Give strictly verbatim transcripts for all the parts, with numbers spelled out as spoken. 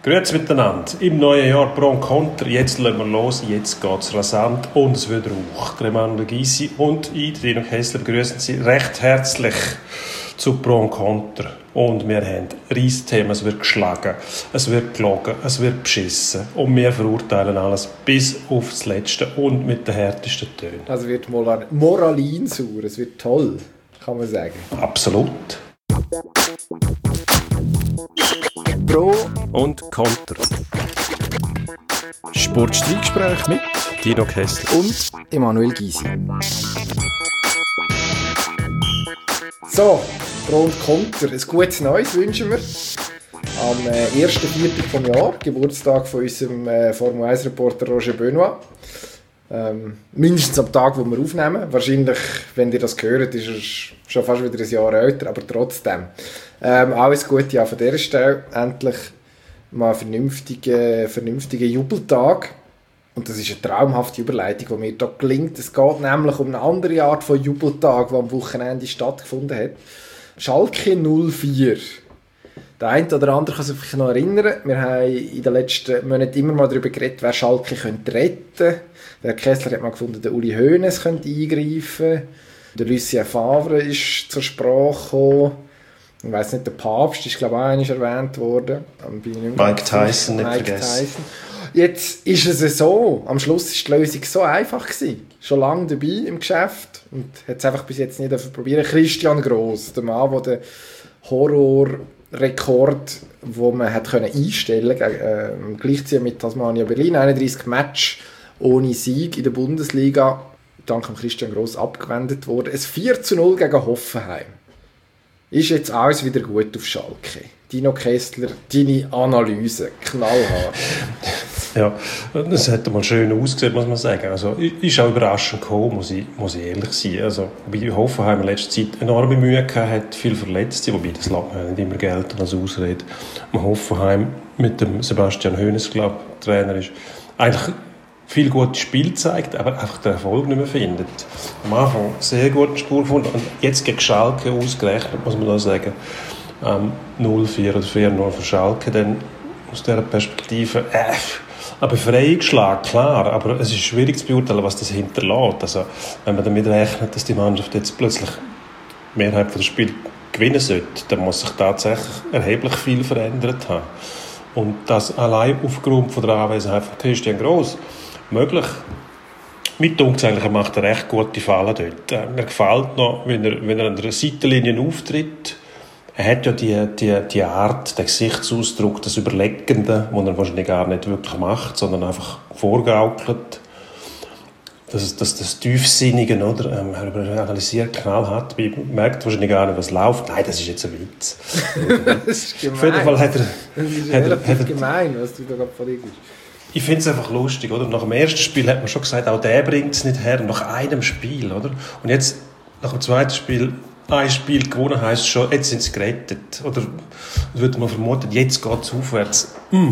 Grüezi miteinander. Im neuen Jahr Pro und Contra. Jetzt lassen wir los, jetzt geht es rasant und es wird Rauch. Emanuel Gysi und ich, Dino Kessler, begrüßen Sie recht herzlich zu Pro und Contra. Und wir haben Reissthemen, es wird geschlagen, es wird gelogen, es wird beschissen. Und wir verurteilen alles bis aufs Letzte und mit den härtesten Tönen. Also wird moral- moralinsauer, es wird toll, kann man sagen. Absolut. Pro und Contra. Sportstreitgespräch mit Dino Kessler und Emanuel Gysi. So, Pro und Contra. Ein gutes Neues wünschen wir. Am äh, ersten Viertel vom Jahr, Geburtstag von unserem äh, Formel eins Reporter Roger Benoit. Ähm, mindestens am Tag, wo wir aufnehmen. Wahrscheinlich, wenn ihr das hört, ist er schon fast wieder ein Jahr älter, aber trotzdem. Ähm, alles Gute auch von dieser Stelle. Endlich mal einen vernünftigen, vernünftigen Jubeltag. Und das ist eine traumhafte Überleitung, die mir hier gelingt. Es geht nämlich um eine andere Art von Jubeltag, die am Wochenende stattgefunden hat. Schalke null vier. Der eine oder andere kann sich vielleicht noch erinnern. Wir haben in den letzten Monaten immer mal darüber geredet, wer Schalke könnte retten könnte. Der Kessler hat mal gefunden, der Uli Hoeneß könnte eingreifen. Der Lucien Favre ist zur Sprache gekommen. Ich weiss nicht, der Papst ist, glaube ich, auch einmal erwähnt worden. Mike Tyson, nicht Mike vergessen. Tyson. Jetzt ist es so, am Schluss war die Lösung so einfach gewesen. Schon lange dabei im Geschäft und hat es einfach bis jetzt nicht probieren. Christian Gross, der Mann, der den Horrorrekord, den man hat können einstellen konnte, äh, gleichziehen mit Tasmania Berlin, einunddreissig Matches ohne Sieg in der Bundesliga, dank Christian Gross abgewendet wurde. Ein vier zu null gegen Hoffenheim. Ist jetzt alles wieder gut auf Schalke? Dino Kessler, deine Analyse, knallhart. Ja, das hat mal schön ausgesehen, muss man sagen. Also, ist auch überraschend gekommen, muss ich, muss ich ehrlich sein. Also, bei Hoffenheim in letzter Zeit enorme Mühe gehabt, hat viel Verletzte, wobei das lässt man nicht immer gelten als Ausrede. Und Hoffenheim mit dem Sebastian Hoeneß, glaube ich, Trainer ist, eigentlich viel gutes Spiel zeigt, aber einfach den Erfolg nicht mehr findet. Am Anfang sehr guten Spur gefunden und jetzt gegen Schalke ausgerechnet, muss man da sagen, ähm, null vier oder vier null für Schalke, dann aus dieser Perspektive, äh, ein Befreiungsschlag, klar, aber es ist schwierig zu beurteilen, was das hinterlässt. Also, wenn man damit rechnet, dass die Mannschaft jetzt plötzlich die Mehrheit des Spiels gewinnen sollte, dann muss sich tatsächlich erheblich viel verändert haben. Und das allein aufgrund von der Anwesenheit von Christian Gross möglich. Mit uns eigentlich, er macht eine recht gute Falle dort. Mir gefällt noch, wenn er, wenn er an der Seitenlinie auftritt. Er hat ja die, die, die Art, den Gesichtsausdruck, das Überlegende, den er wahrscheinlich gar nicht wirklich macht, sondern einfach vorgaukelt. Das, das, das Tiefsinnige, oder? Ähm, er analysiert knallhart, man merkt wahrscheinlich gar nicht, was läuft. Nein, das ist jetzt ein Witz. Das ist gemein. Auf jeden Fall hat er... Das ist hat relativ er, hat er, gemein, was du da gerade verlegst. Ich finde es einfach lustig, oder? Nach dem ersten Spiel hat man schon gesagt, auch der bringt es nicht her, nach einem Spiel, oder? Und jetzt, nach dem zweiten Spiel, ein Spiel gewonnen heisst schon, jetzt sind sie gerettet. Oder würde man vermuten, jetzt geht es aufwärts. Mm.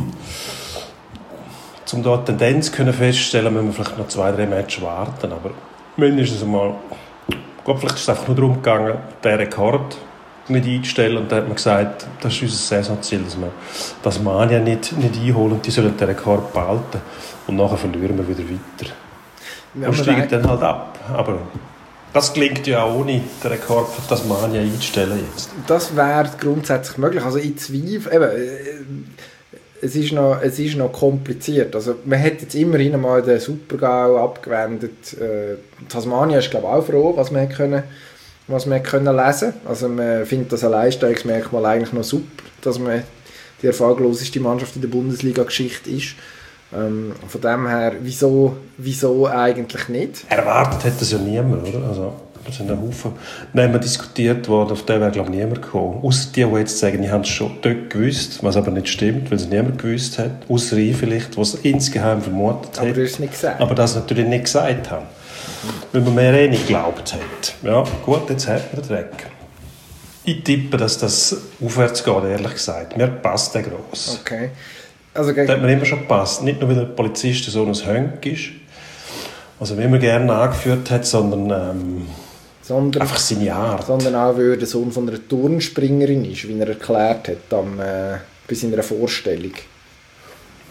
Um da eine Tendenz können feststellen, müssen wir vielleicht noch zwei, drei Matches warten. Aber mindestens einmal, ich glaube, vielleicht ist es einfach nur darum gegangen, den Rekord nicht einzustellen. Und dann hat man gesagt, das ist unser Saisonziel, dass wir das Mania nicht, nicht einholen und die sollen den Rekord behalten. Und nachher verlieren wir wieder weiter. Ja, und steigen dann halt ab. Aber das gelingt ja auch ohne den Rekord von Tasmania einzustellen jetzt. Das wäre grundsätzlich möglich. Also ich zweifle, eben, es ist noch, es ist noch kompliziert. Also man hat jetzt immerhin mal den Super-GAU abgewendet. Äh, Tasmania ist, glaube ich, auch froh, was man können, was man können lesen. Also man findet das Alleinstellungsmerkmal eigentlich noch super, dass man die erfolgloseste Mannschaft in der Bundesliga-Geschichte ist. Ähm, von dem her, wieso, wieso eigentlich nicht? Erwartet hat das ja niemand, oder? Also, da sind ein Haufen Namen diskutiert worden, auf den wäre, glaube ich, niemand gekommen. Ausser die, die jetzt sagen, die haben es schon dort gewusst, was aber nicht stimmt, weil es niemand gewusst hat. Ausser ich vielleicht, was es insgeheim vermutet hat. Aber du hast es nicht gesagt. Aber das natürlich nicht gesagt haben. Weil man mir eh nicht geglaubt hat. Ja, gut, jetzt hat man den Dreck. Ich tippe, dass das aufwärts geht, ehrlich gesagt. Mir passt der Gross. Okay. Also, das hat mir immer schon gepasst. Nicht nur, weil der Polizist so ein Hönk ist, also wie man gerne angeführt hat, sondern, ähm, sondern einfach seine Art. Sondern auch, weil er der Sohn von einer Turnspringerin ist, wie er erklärt hat am, äh, bei seiner Vorstellung.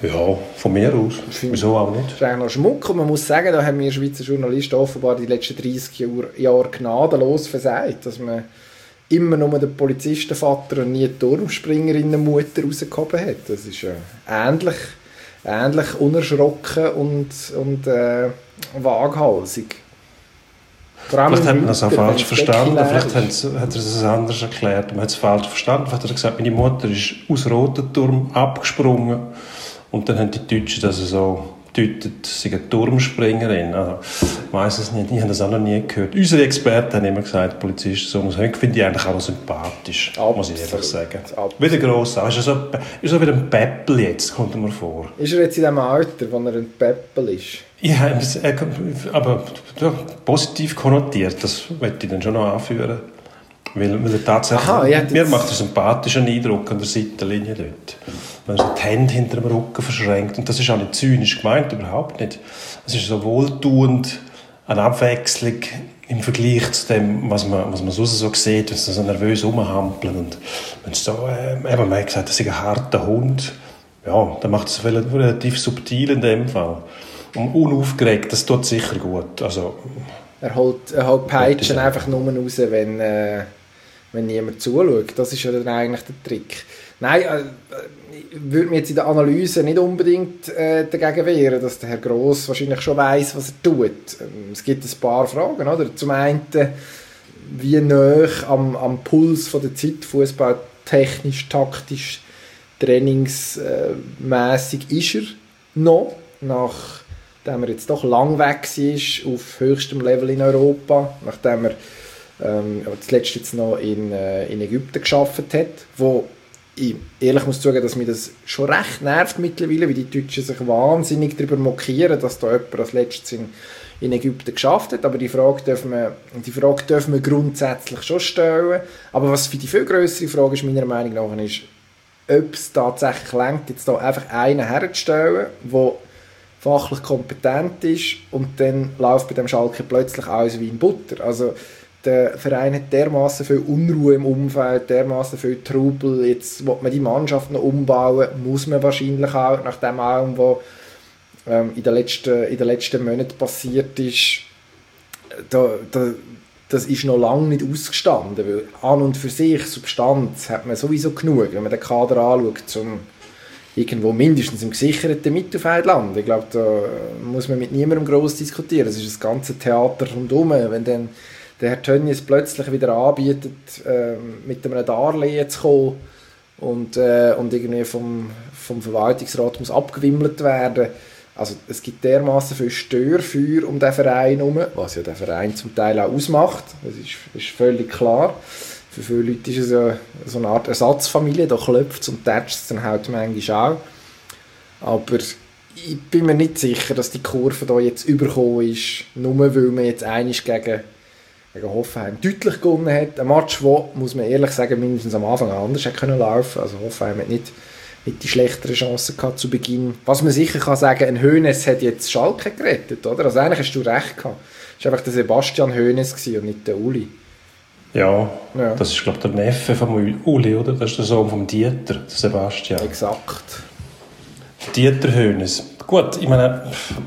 Ja, von mir aus. Wieso auch nicht? Das ist eigentlich noch Schmuck. Und man muss sagen, da haben wir Schweizer Journalisten offenbar die letzten dreissig Jahre gnadenlos versagt, dass man immer nur den Polizistenvater und nie die Turmspringerinnenmutter rausgehoben hat. Das ist äh, ähnlich, ähnlich unerschrocken und, und äh, waghalsig. Vielleicht hat man das auch falsch verstanden, vielleicht hat er es anders erklärt. Man hat es falsch verstanden. Vielleicht hat er gesagt, meine Mutter ist aus Rotenturm abgesprungen und dann haben die Deutschen das so gedeutet, sie sind eine Turmspringerin. Also, ich weiss es nicht, ich habe das auch noch nie gehört. Unsere Experten haben immer gesagt, Polizisten, so finde ich eigentlich auch noch sympathisch, absolut, muss ich ehrlich sagen. Absolut. Wieder gross, ist so, ist so wie ein Peppel jetzt, kommt mir vor. Ist er jetzt in dem Alter, wo er ein Peppel ist? Ja, aber ja, positiv konnotiert, das möchte ich dann schon noch anführen. Weil, weil er tatsächlich, Aha, mir jetzt... macht er einen sympathischen Eindruck an der Seitenlinie dort. Wenn er so die Hände hinter dem Rücken verschränkt. Und das ist auch nicht zynisch gemeint, überhaupt nicht. Es ist so wohltuend, eine Abwechslung im Vergleich zu dem, was man, was man sonst so sieht, wenn sie so nervös rumhampeln. Und wenn es so, äh, eben, man hat gesagt, das ist ein harter Hund. Ja, dann macht es relativ subtil in dem Fall. Und unaufgeregt, das tut sicher gut. Also, er holt, er holt Peitschen einfach nur raus, wenn, äh, wenn niemand zuschaut. Das ist ja dann eigentlich der Trick. Nein, äh, ich würde mir jetzt in der Analyse nicht unbedingt äh, dagegen wehren, dass der Herr Gross wahrscheinlich schon weiss, was er tut. Ähm, es gibt ein paar Fragen. Oder? Zum einen, wie nahe am, am Puls von der Zeit, Fußball technisch, taktisch, trainingsmässig ist er noch, nach nachdem er jetzt doch lang weg war, auf höchstem Level in Europa, nachdem er ähm, zuletzt jetzt noch in, äh, in Ägypten gearbeitet hat, wo ich ehrlich muss zugeben, dass mich das schon recht nervt mittlerweile, weil die Deutschen sich wahnsinnig darüber mokieren, dass da jemand als letztes in, in Ägypten geschafft hat, aber die Frage dürfen wir, die Frage dürfen wir grundsätzlich schon stellen, aber was für die viel grössere Frage ist, meiner Meinung nach, ist, ob es tatsächlich reicht, jetzt da einfach einen herzustellen, der fachlich kompetent ist und dann läuft bei dem Schalke plötzlich alles wie in Butter. Also der Verein hat dermaßen viel Unruhe im Umfeld, dermaßen viel Trubel. Jetzt will man die Mannschaft noch umbauen, muss man wahrscheinlich auch, nach dem allem, was ähm, in den letzten, in den letzten Monaten passiert ist. Da, da, das ist noch lange nicht ausgestanden, weil an und für sich Substanz hat man sowieso genug, wenn man den Kader anschaut, zum irgendwo mindestens im gesicherten Mittelfeld landen. Ich glaube, da muss man mit niemandem gross diskutieren. Das ist das ganze Theater rundherum. Wenn dann der Herr Tönnies plötzlich wieder anbietet, äh, mit einem Darlehen zu kommen und, äh, und irgendwie vom, vom Verwaltungsrat muss abgewimmelt werden. Also es gibt dermaßen viel Störfeuer um den Verein herum, was ja der Verein zum Teil auch ausmacht. Das ist, ist völlig klar. Für viele Leute ist es ja so eine Art Ersatzfamilie, da klopft es und tätscht es dann halt manchmal auch. Aber ich bin mir nicht sicher, dass die Kurve da jetzt übergekommen ist, nur weil man jetzt einmal gegen, gegen Hoffenheim deutlich gewonnen hat. Ein Match, wo, muss man ehrlich sagen, mindestens am Anfang anders hätte können laufen. Also Hoffenheim hat nicht, nicht die schlechtere Chance gehabt zu Beginn. Was man sicher kann sagen, ein Hoeneß hat jetzt Schalke gerettet, oder? Also eigentlich hast du recht gehabt. Es war einfach der Sebastian Hoeneß und nicht der Uli. Ja, ja, das ist, glaube ich, der Neffe von Uli, oder? Das ist der Sohn von Dieter, der Sebastian. Exakt. Dieter Hoeneß. Gut, ich meine,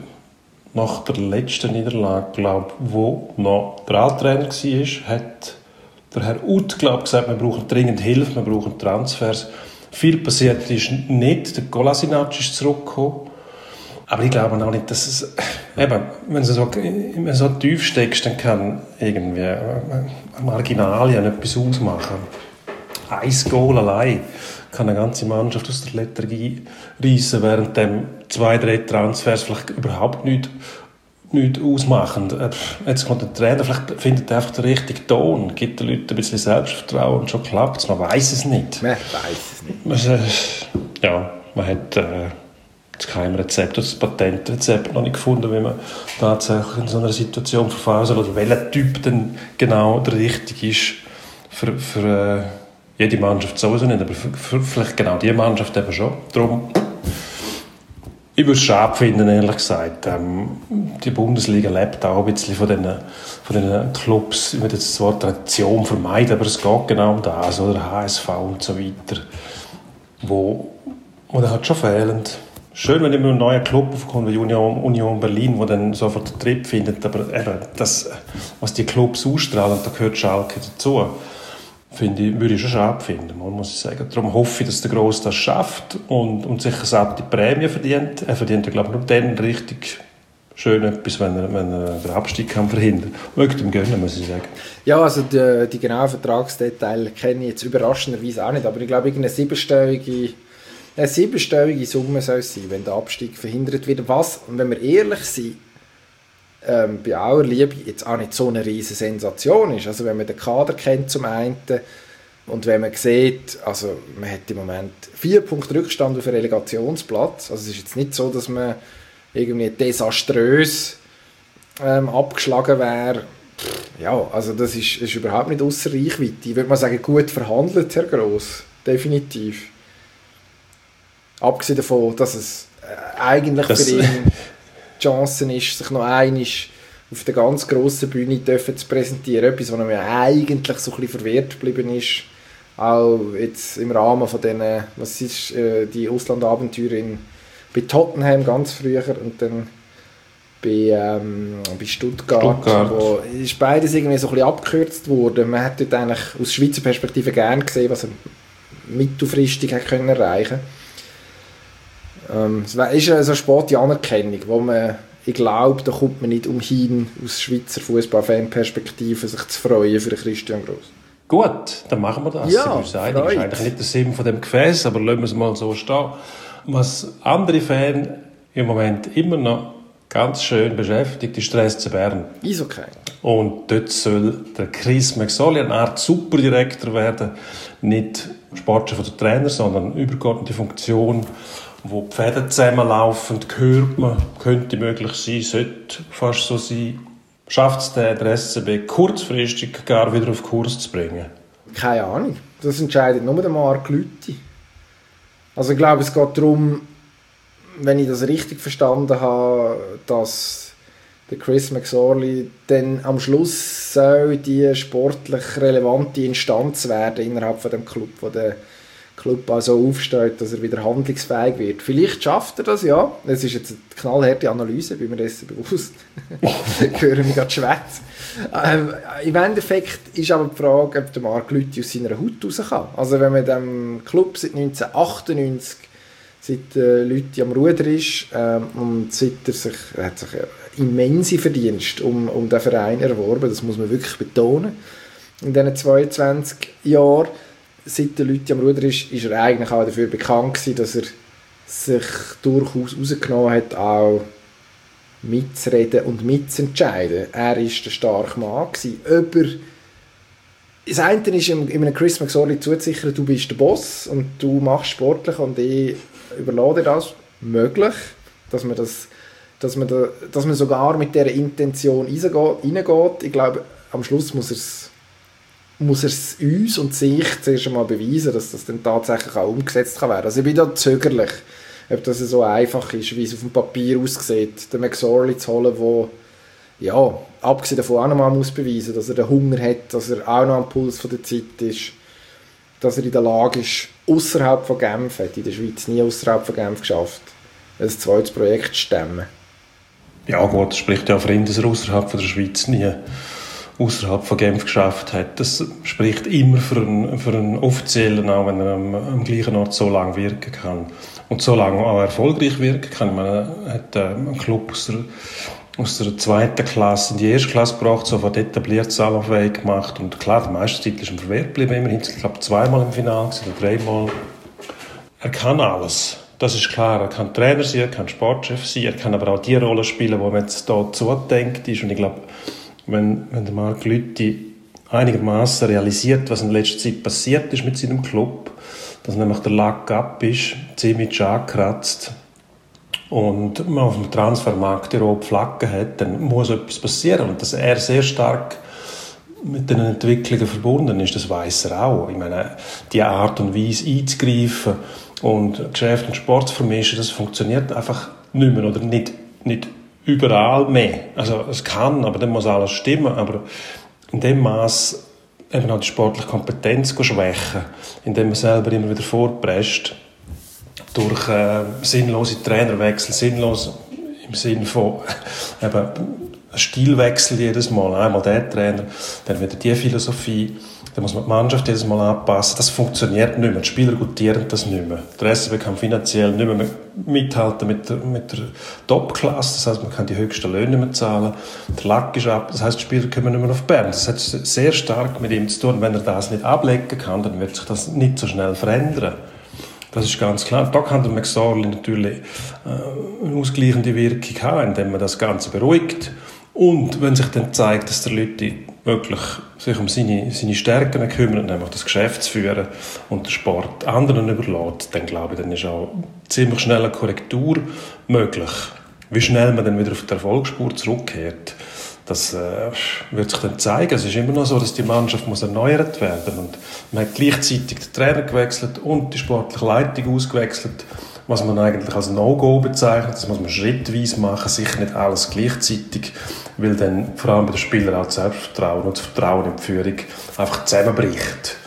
nach der letzten Niederlage, glaube ich, wo noch der Alttrainer war, hat der Herr Uth, glaube ich, gesagt, wir brauchen dringend Hilfe, wir brauchen Transfers. Viel passiert ist nicht. Der Kolasinac ist zurückgekommen. Aber ich glaube auch nicht, dass es, eben, wenn du so, wenn du so tief steckst, dann kann irgendwie eine Marginalien etwas ausmachen. Ein Goal allein kann eine ganze Mannschaft aus der Lethargie reissen, während dem zwei, drei Transfers vielleicht überhaupt nichts, nichts ausmachen. Jetzt kommt der Trainer, vielleicht findet er einfach den richtigen Ton, gibt den Leuten ein bisschen Selbstvertrauen und schon klappt es. Man weiß es nicht. Man weiß es nicht. Ja, man hat... Äh, das Geheimrezept, das Patentrezept noch nicht gefunden, wie man tatsächlich in so einer Situation verfahren soll oder welcher Typ denn genau der richtige ist für, für äh, jede Mannschaft sowieso nicht, aber für, für vielleicht genau diese Mannschaft eben schon. Darum, ich würde es schade finden, ehrlich gesagt. Ähm, die Bundesliga lebt auch ein bisschen von diesen, von diesen Clubs, ich will jetzt das Wort Tradition vermeiden, aber es geht genau um das, oder H S V und so weiter, wo, wo dann halt schon fehlen. schön, wenn immer ein neuer Club aufkommt, wie Union, Union Berlin, der dann sofort den Trip findet. Aber eben, das, was die Clubs ausstrahlen, da gehört Schalke dazu, finde ich, würde ich schon schade finden, muss ich sagen. Darum hoffe ich, dass der Grosse das schafft und, und sich eine satte Prämie verdient. Er verdient, glaube ich, nur dann richtig schön etwas, wenn er, wenn er den Abstieg kann verhindern kann. Möchte ihm gönnen, muss ich sagen. Ja, also die, die genauen Vertragsdetails kenne ich jetzt überraschenderweise auch nicht, aber ich glaube, irgendeine siebenstellige, eine siebenstellige Summe soll es sein, wenn der Abstieg verhindert wird. Was, und wenn wir ehrlich sind, ähm, bei aller Liebe jetzt auch nicht so eine riesige Sensation ist. Also wenn man den Kader kennt zum einen und wenn man sieht, also man hat im Moment vier Punkte Rückstand auf den Relegationsplatz, also es ist jetzt nicht so, dass man irgendwie desaströs ähm, abgeschlagen wäre. Ja, also das ist, ist überhaupt nicht ausser Reichweite. Ich würde mal sagen, gut verhandelt, Herr Gross. Definitiv. Abgesehen davon, dass es äh, eigentlich das für ihn die Chance ist, sich noch einmal auf der ganz grossen Bühne dürfen zu präsentieren. Etwas, was mir eigentlich so ein bisschen verwehrt geblieben ist. Auch jetzt im Rahmen von diesen, was ist, äh, die Auslandabenteuer in bei Tottenham ganz früher und dann bei, ähm, bei Stuttgart, Stuttgart. Wo ist beides irgendwie so ein bisschen abgekürzt worden. Man hat dort eigentlich aus Schweizer Perspektive gerne gesehen, was er mittelfristig hat können erreichen ähm, es ist eine so späte Anerkennung, wo man, ich glaube, da kommt man nicht umhin, aus Schweizer Fußball-Fan-Perspektive sich zu freuen für den Christian Gross. Gut, dann machen wir das. Ja, das ist eigentlich nicht der Sinn von dem Gefäß, aber lassen wir es mal so stehen. Was andere Fans im Moment immer noch ganz schön beschäftigt, ist der S C Bern. Ist okay. Und dort soll der Chris McSorley eine Art Superdirektor werden. Nicht Sportchef oder Trainer, sondern eine übergeordnete Funktion, wo die Fäden zusammenlaufen, hört man, könnte möglich sein, sollte fast so sein. Schafft es der, der S C B kurzfristig gar wieder auf Kurs zu bringen? Keine Ahnung. Das entscheidet nur der Marc Lüthi. Also ich glaube, es geht darum, wenn ich das richtig verstanden habe, dass der Chris McSorley dann am Schluss soll die sportlich relevante Instanz werden innerhalb von dem Club, wo der Club also aufsteht, dass er wieder handlungsfähig wird. Vielleicht schafft er das, ja. Es ist jetzt eine knallharte Analyse, bin mir dessen bewusst. Ich höre mich gerade schwätzen. Ähm, Im Endeffekt ist aber die Frage, ob der Marc Lüthi aus seiner Haut raus kann. Also wenn man dem Club seit neunzehnhundertachtundneunzig, seit äh, Lüthi am Ruder ist ähm, und seit er sich, er hat sich immense Verdienste um, um den Verein erworben, das muss man wirklich betonen, in diesen zweiundzwanzig Jahren, seit der Lüthi am Ruder ist, ist er eigentlich auch dafür bekannt gewesen, dass er sich durchaus rausgenommen hat, auch mitzureden und mitzuentscheiden. Er war der starke Mann gewesen. Aber das eine ist, in einem Chris McSorley zuzusichern, du bist der Boss und du machst sportlich und ich überlade dir das. Möglich, dass man, das, dass man, da, dass man sogar mit dieser Intention reingeht. Ich glaube, am Schluss muss er es muss er es uns und sich zuerst einmal beweisen, dass das dann tatsächlich auch umgesetzt kann werden. Also ich bin da zögerlich, ob das so einfach ist, wie es auf dem Papier aussieht, den McSorley zu holen, der, ja, abgesehen davon auch nochmal muss beweisen, dass er den Hunger hat, dass er auch noch am Puls von der Zeit ist, dass er in der Lage ist, außerhalb von Genf, hat in der Schweiz nie außerhalb von Genf geschafft, ein zweites Projekt zu stemmen. Ja gut, das spricht ja für ihn, dass er außerhalb von der Schweiz nie außerhalb von Genf geschafft hat. Das spricht immer für einen, für einen Offiziellen, auch wenn er am, am gleichen Ort so lange wirken kann. Und so lange auch erfolgreich wirken kann. Man hat äh, einen Club aus der, aus der zweiten Klasse in die erste Klasse gebracht, sofort etabliert, salonfähig gemacht. Und klar, der Meistertitel ist ihm verwehrt geblieben. Immerhin, ich glaube, zweimal im Finale oder dreimal. Er kann alles. Das ist klar. Er kann Trainer sein, er kann Sportchef sein, er kann aber auch die Rolle spielen, die man jetzt hier zudenkt ist. Und ich glaube, wenn, wenn der Marc Lüthi einigermaßen realisiert, was in letzter Zeit passiert ist mit seinem Club, dass nämlich der Lack ab ist, ziemlich angekratzt und man auf dem Transfermarkt die rote Flagge hat, dann muss etwas passieren. Und dass er sehr stark mit den Entwicklungen verbunden ist, das weiss er auch. Ich meine, die Art und Weise einzugreifen und Geschäft und Sport zu vermischen, das funktioniert einfach nicht mehr oder nicht, nicht überall mehr. Also es kann, aber dann muss alles stimmen. Aber in dem Maß eben auch die sportliche Kompetenz schwächen, indem man selber immer wieder vorpresst, durch äh, sinnlose Trainerwechsel, sinnlos im Sinne von eben Stilwechsel jedes Mal, einmal der Trainer, dann wieder die Philosophie, dann muss man die Mannschaft jedes Mal anpassen. Das funktioniert nicht mehr. Die Spieler gutieren das nicht mehr. Der S C B kann finanziell nicht mehr mithalten mit der, mit der Top-Klasse. Das heisst, man kann die höchsten Löhne nicht mehr zahlen. Der Lack ist ab. Das heisst, die Spieler kommen nicht mehr auf Bern. Das hat sehr stark mit ihm zu tun. Wenn er das nicht ablegen kann, dann wird sich das nicht so schnell verändern. Das ist ganz klar. Da kann der McSorley natürlich äh, eine ausgleichende Wirkung haben, indem man das Ganze beruhigt. Und wenn sich dann zeigt, dass der Leute wirklich sich um seine, seine Stärken kümmern, nämlich das Geschäft zu führen und den Sport anderen überlässt, dann glaube ich, dann ist auch ziemlich schnell eine Korrektur möglich. Wie schnell man dann wieder auf die Erfolgsspur zurückkehrt, das äh, wird sich dann zeigen. Es ist immer noch so, dass die Mannschaft muss erneuert werden und man hat gleichzeitig den Trainer gewechselt und die sportliche Leitung ausgewechselt, was man eigentlich als No-Go bezeichnet. Das muss man schrittweise machen, sicher nicht alles gleichzeitig, weil dann vor allem bei den Spielern auch das Selbstvertrauen und das Vertrauen in die Führung einfach zusammenbricht.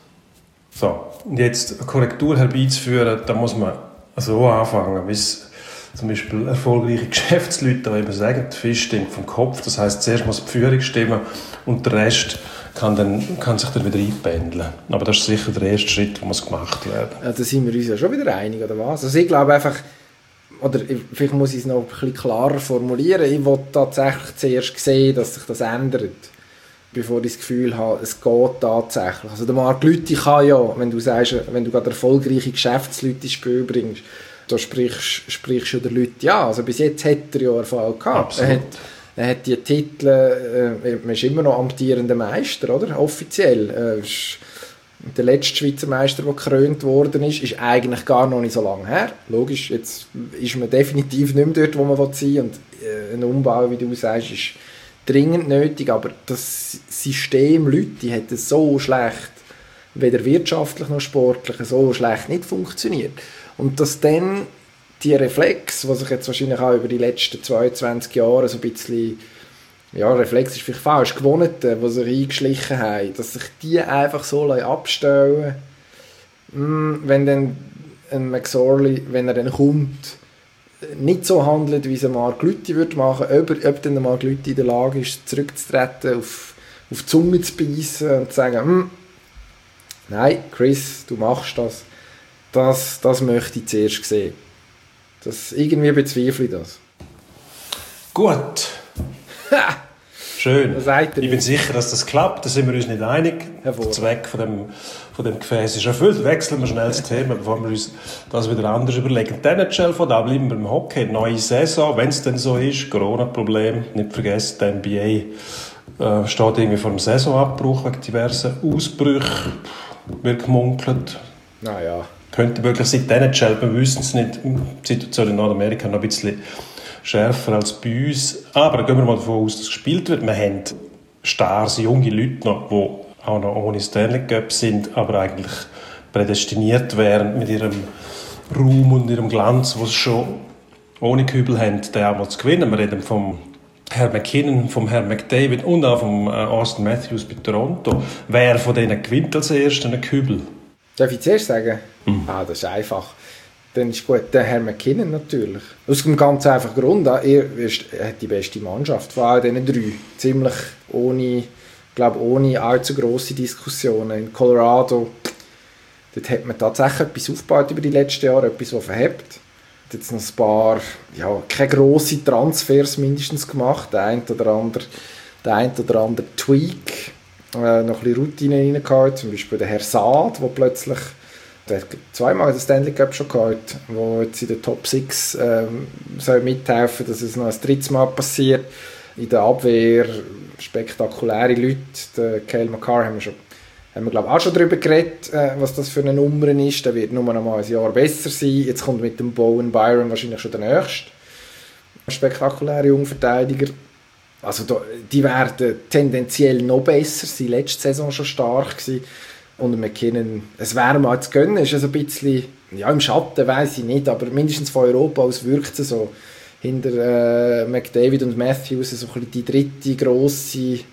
So, und jetzt eine Korrektur herbeizuführen, da muss man so anfangen, wie es zum Beispiel erfolgreiche Geschäftsleute immer sagen, die Fisch stimmt vom Kopf, das heisst, zuerst muss die Führung stimmen und der Rest kann, dann, kann sich dann wieder einpendeln. Aber das ist sicher der erste Schritt, der muss gemacht werden. Ja, da sind wir uns ja schon wieder einig, oder was? Also ich glaube einfach, oder vielleicht muss ich es noch ein bisschen klarer formulieren, ich will tatsächlich zuerst sehen, dass sich das ändert, bevor ich das Gefühl habe, es geht tatsächlich. Also der Marc Lüthi kann ja, wenn du sagst, wenn du gerade erfolgreiche Geschäftsleute ins Spiel bringst, da sprichst, sprichst du den Leuten ja. Also bis jetzt hat er ja Erfolg gehabt. Er hat, er hat die Titel, äh, man ist immer noch amtierender Meister, oder? Offiziell. Äh, der letzte Schweizer Meister, der gekrönt worden ist, ist eigentlich gar noch nicht so lange her. Logisch, jetzt ist man definitiv nicht mehr dort, wo man sein will. Und äh, ein Umbau, wie du sagst, ist dringend nötig. Aber das System Leute hat es so schlecht, weder wirtschaftlich noch sportlich, so schlecht nicht funktioniert. Und dass dann die Reflex, die sich jetzt wahrscheinlich auch über die letzten zweiundzwanzig Jahre so ein bisschen, ja, Reflex ist vielleicht falsch, gewonnen, die sich eingeschlichen haben, dass sich die einfach so abstellen, wenn dann ein McSorley, wenn er dann kommt, nicht so handelt, wie es ein Marc Lüthi würde machen, ob, ob dann der Marc Lüthi in der Lage ist, zurückzutreten, auf, auf die Zunge zu beißen und zu sagen, hm, nein, Chris, du machst das. Das, das möchte ich zuerst sehen. Das, irgendwie bezweifle ich das. Gut. Schön. Ich bin nicht. sicher, dass das klappt. Da sind wir uns nicht einig. Der Zweck von dem, von dem Gefäß ist erfüllt. Wechseln wir schnell das Thema, bevor wir uns das wieder anders überlegen. Die N H L, von da bleiben wir im Hockey. Neue Saison, wenn es denn so ist. Corona-Problem. Nicht vergessen, die N B A äh, steht irgendwie vor dem Saisonabbruch wegen diversen Ausbrüchen. Wird gemunkelt. Naja. Könnte wirklich sein, die N H L, wir wissen es nicht, die Situation in Nordamerika noch ein bisschen schärfer als bei uns. Aber gehen wir mal davon aus, dass gespielt wird. Wir haben Stars, junge Leute noch, die auch noch ohne Stanley Cup sind, aber eigentlich prädestiniert wären mit ihrem Ruhm und ihrem Glanz, was sie schon ohne Kübel haben, den auch mal zu gewinnen. Wir reden vom Herr McKinnon, vom Herr McDavid und auch vom Austin Matthews bei Toronto. Wer von denen gewinnt als Erster einen Kübel? Darf ich zuerst sagen? Mhm. Ah, das ist einfach. Dann ist gut, der Herr McKinnon natürlich. Aus dem ganz einfachen Grund, er, er hat die beste Mannschaft von all diesen drei. Ziemlich ohne, glaube ohne allzu grosse Diskussionen. In Colorado, dort hat man tatsächlich etwas aufgebaut über die letzten Jahre, etwas, das verhebt. Jetzt noch ein paar, ja, keine grossen Transfers mindestens gemacht. Der eine oder andere, der eine oder andere Tweak. Äh, noch ein bisschen Routine reingehauen, zum Beispiel der Herr Saad, der plötzlich, der hat zweimal den Stanley Cup schon gehabt, der jetzt in der Top sechs ähm, soll mithelfen, dass es noch ein drittes Mal passiert. In der Abwehr spektakuläre Leute, der Cale Makar haben wir, schon, haben wir glaube ich auch schon darüber geredet, äh, was das für eine Nummer ist, der wird nur noch mal ein Jahr besser sein, jetzt kommt mit dem Bowen Byron wahrscheinlich schon der nächste spektakuläre Jungverteidiger. Also da, die werden tendenziell noch besser sein, letzte Saison schon stark gewesen. Und McKinnon, es wäre mal zu gönnen, ist also ein bisschen, ja im Schatten weiss ich nicht, aber mindestens von Europa aus wirkt es so, hinter äh, McDavid und Matthews so ein bisschen die dritte grosse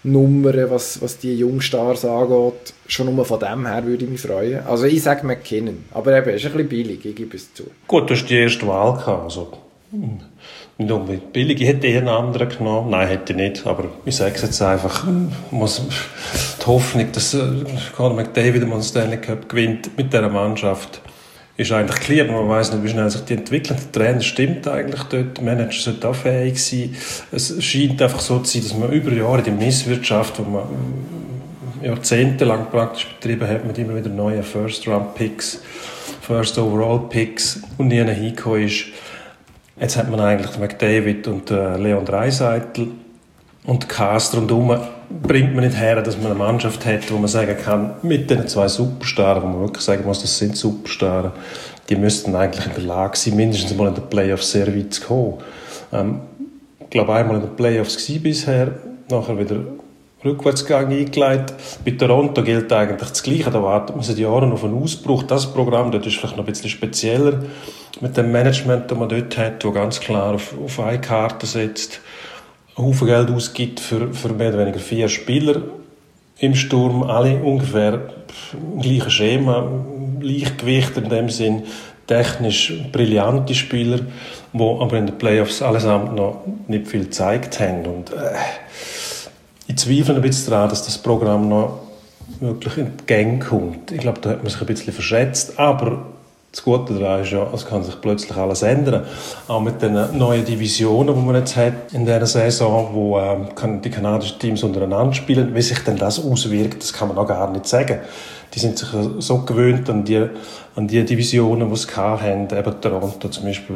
Nummern, was, was die Jungstars angeht. Schon nur von dem her würde ich mich freuen. Also ich sage McKinnon, aber eben, ist ein bisschen billig, ich gebe es zu. Gut, du hast die erste Wahl gehabt, also nicht unbedingt billig. Ich hätte eher einen anderen genommen. Nein, hätte ich nicht, aber ich sage es jetzt einfach, muss die Hoffnung, dass Conor McDavid mal den Stanley Cup gewinnt mit dieser Mannschaft, ist eigentlich klar, aber man weiss nicht, wie schnell sich die entwickeln. Der Trainer stimmt eigentlich dort, der Manager sollte auch fähig sein. Es scheint einfach so zu sein, dass man über Jahre die Misswirtschaft, die man jahrzehntelang praktisch betrieben hat, mit immer wieder neuen First-Round-Picks, First-Overall-Picks und nie hingekommen ist. Jetzt hat man eigentlich McDavid und äh, Leon Draisaitl und Cast rundherum bringt man nicht her, dass man eine Mannschaft hat, wo man sagen kann, mit diesen zwei Superstars, wo man wirklich sagen muss, das sind Superstars, die müssten eigentlich in der Lage sein, mindestens mal in den Playoffs sehr weit zu kommen. Ähm, ich glaube, einmal in den Playoffs gewesen bisher, nachher wieder Rückwärtsgang eingeleitet. Bei Toronto gilt eigentlich das Gleiche, da wartet man seit Jahren auf einen Ausbruch. Das Programm dort ist vielleicht noch ein bisschen spezieller mit dem Management, das man dort hat, das ganz klar auf, auf eine Karte setzt, einen Haufen Geld ausgibt für, für mehr oder weniger vier Spieler im Sturm, alle ungefähr im gleichen Schema, Leichtgewicht in dem Sinn, technisch brillante Spieler, die aber in den Playoffs allesamt noch nicht viel gezeigt haben. Und, äh, ich zweifle ein bisschen daran, dass das Programm noch wirklich in die Gänge kommt. Ich glaube, da hat man sich ein bisschen verschätzt, aber das Gute daran ist ja, es kann sich plötzlich alles ändern. Auch mit den neuen Divisionen, die man jetzt hat in dieser Saison, wo ähm, die kanadischen Teams untereinander spielen. Wie sich denn das auswirkt, das kann man noch gar nicht sagen. Die sind sich so gewöhnt an die, an die Divisionen, die sie hatten. Eben Toronto zum Beispiel,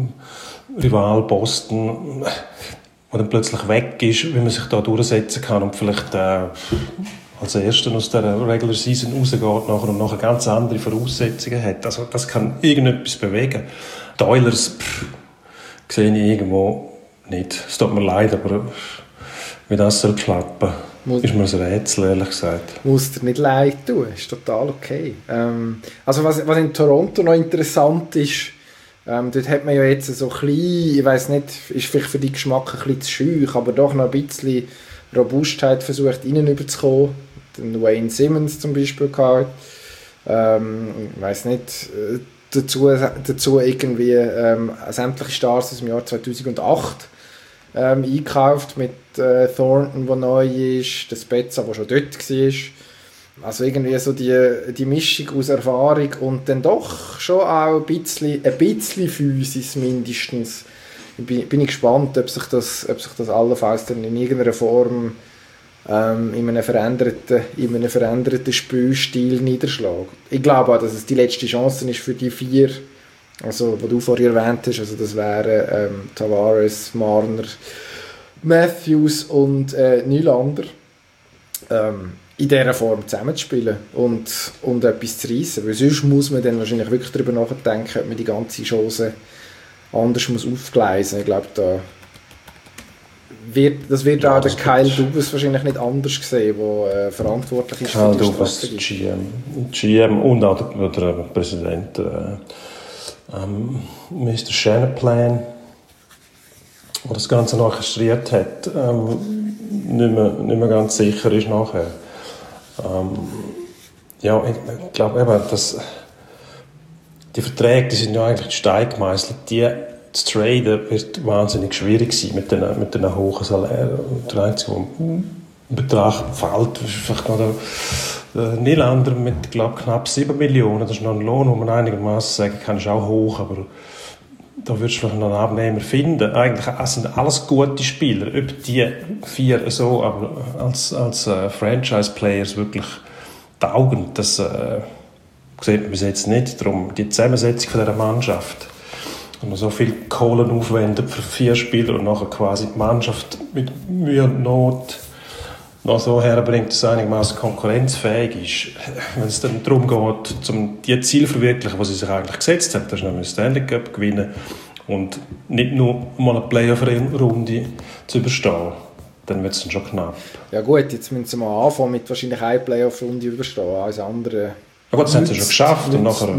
Rival Boston, wo dann plötzlich weg ist, wie man sich da durchsetzen kann und vielleicht äh, als Erster aus der Regular Season rausgeht nachher und nachher ganz andere Voraussetzungen hat. Also das kann irgendetwas bewegen. Die Oilers pff, sehe ich irgendwo nicht. Es tut mir leid, aber wie das soll klappen, muss, ist mir ein Rätsel, ehrlich gesagt. Muss dir nicht leid tun, ist total okay. Ähm, also was, was in Toronto noch interessant ist, ähm, dort hat man ja jetzt so ein bisschen, ich weiss nicht, ist vielleicht für die Geschmack ein bisschen zu schüch, aber doch noch ein bisschen Robustheit versucht, innen überzukommen. Den Wayne Simmons zum Beispiel gehabt. Ähm, ich weiss nicht, äh, dazu, dazu irgendwie ähm, sämtliche Stars aus dem Jahr zweitausendacht ähm, eingekauft mit äh, Thornton, der neu ist, der Spezza, der schon dort war. Also irgendwie so die, die Mischung aus Erfahrung und dann doch schon auch ein bisschen, ein bisschen Physis mindestens. Bin, bin ich gespannt, ob sich das, ob sich das allenfalls dann in irgendeiner Form ähm, in einem veränderten, in einem veränderten Spielstil niederschlägt. Ich glaube auch, dass es die letzte Chance ist für die vier, also die du vorher erwähnt hast, also das wären ähm, Tavares, Marner, Matthews und äh, Nylander, ähm, in dieser Form zusammenzuspielen und, und etwas zu reissen. Weil sonst muss man dann wahrscheinlich wirklich darüber nachdenken, ob man die ganze Chance anders muss aufgleisen. Ich glaube, da wird, das wird ja, auch der Kyle Dubas wahrscheinlich nicht anders sehen, der äh, verantwortlich ist Kyle für die Dubas, Strategie. G M, G M und auch der, der Präsident, äh, ähm, Mister Shanaplan, der das Ganze orchestriert hat, ähm, nicht mehr, nicht mehr ganz sicher ist nachher. Ähm, ja, ich, ich glaube eben, dass die Verträge, die sind ja eigentlich in Stein gemeißelt. Die zu traden wird wahnsinnig schwierig sein mit den, mit den hohen Salären. Der einzige, der in Betracht fällt, ist vielleicht noch der, der Nylander mit, glaube knapp sieben Millionen. Das ist noch ein Lohn, wo man einigermaßen sagen kann, ist auch hoch, aber da würdest du vielleicht noch einen Abnehmer finden. Eigentlich sind alles gute Spieler. Ob die vier so, aber als, als äh, Franchise-Players wirklich taugen, das äh, sieht man bis jetzt nicht. Darum die Zusammensetzung von dieser Mannschaft. Wenn man so viel Kohlen aufwendet für vier Spieler und nachher quasi die Mannschaft mit Mühe und Not noch so herbringt, dass es einigermaßen konkurrenzfähig ist. Wenn es dann darum geht, um die Ziele zu verwirklichen, die sie sich eigentlich gesetzt haben, das ist nämlich den Stanley Cup gewinnen und nicht nur mal eine Playoff-Runde zu überstehen, dann wird es dann schon knapp. Ja gut, jetzt müssen sie mal anfangen mit wahrscheinlich eine Playoff-Runde überstehen, alles andere. Ja gut, das haben sie schon geschafft und nachher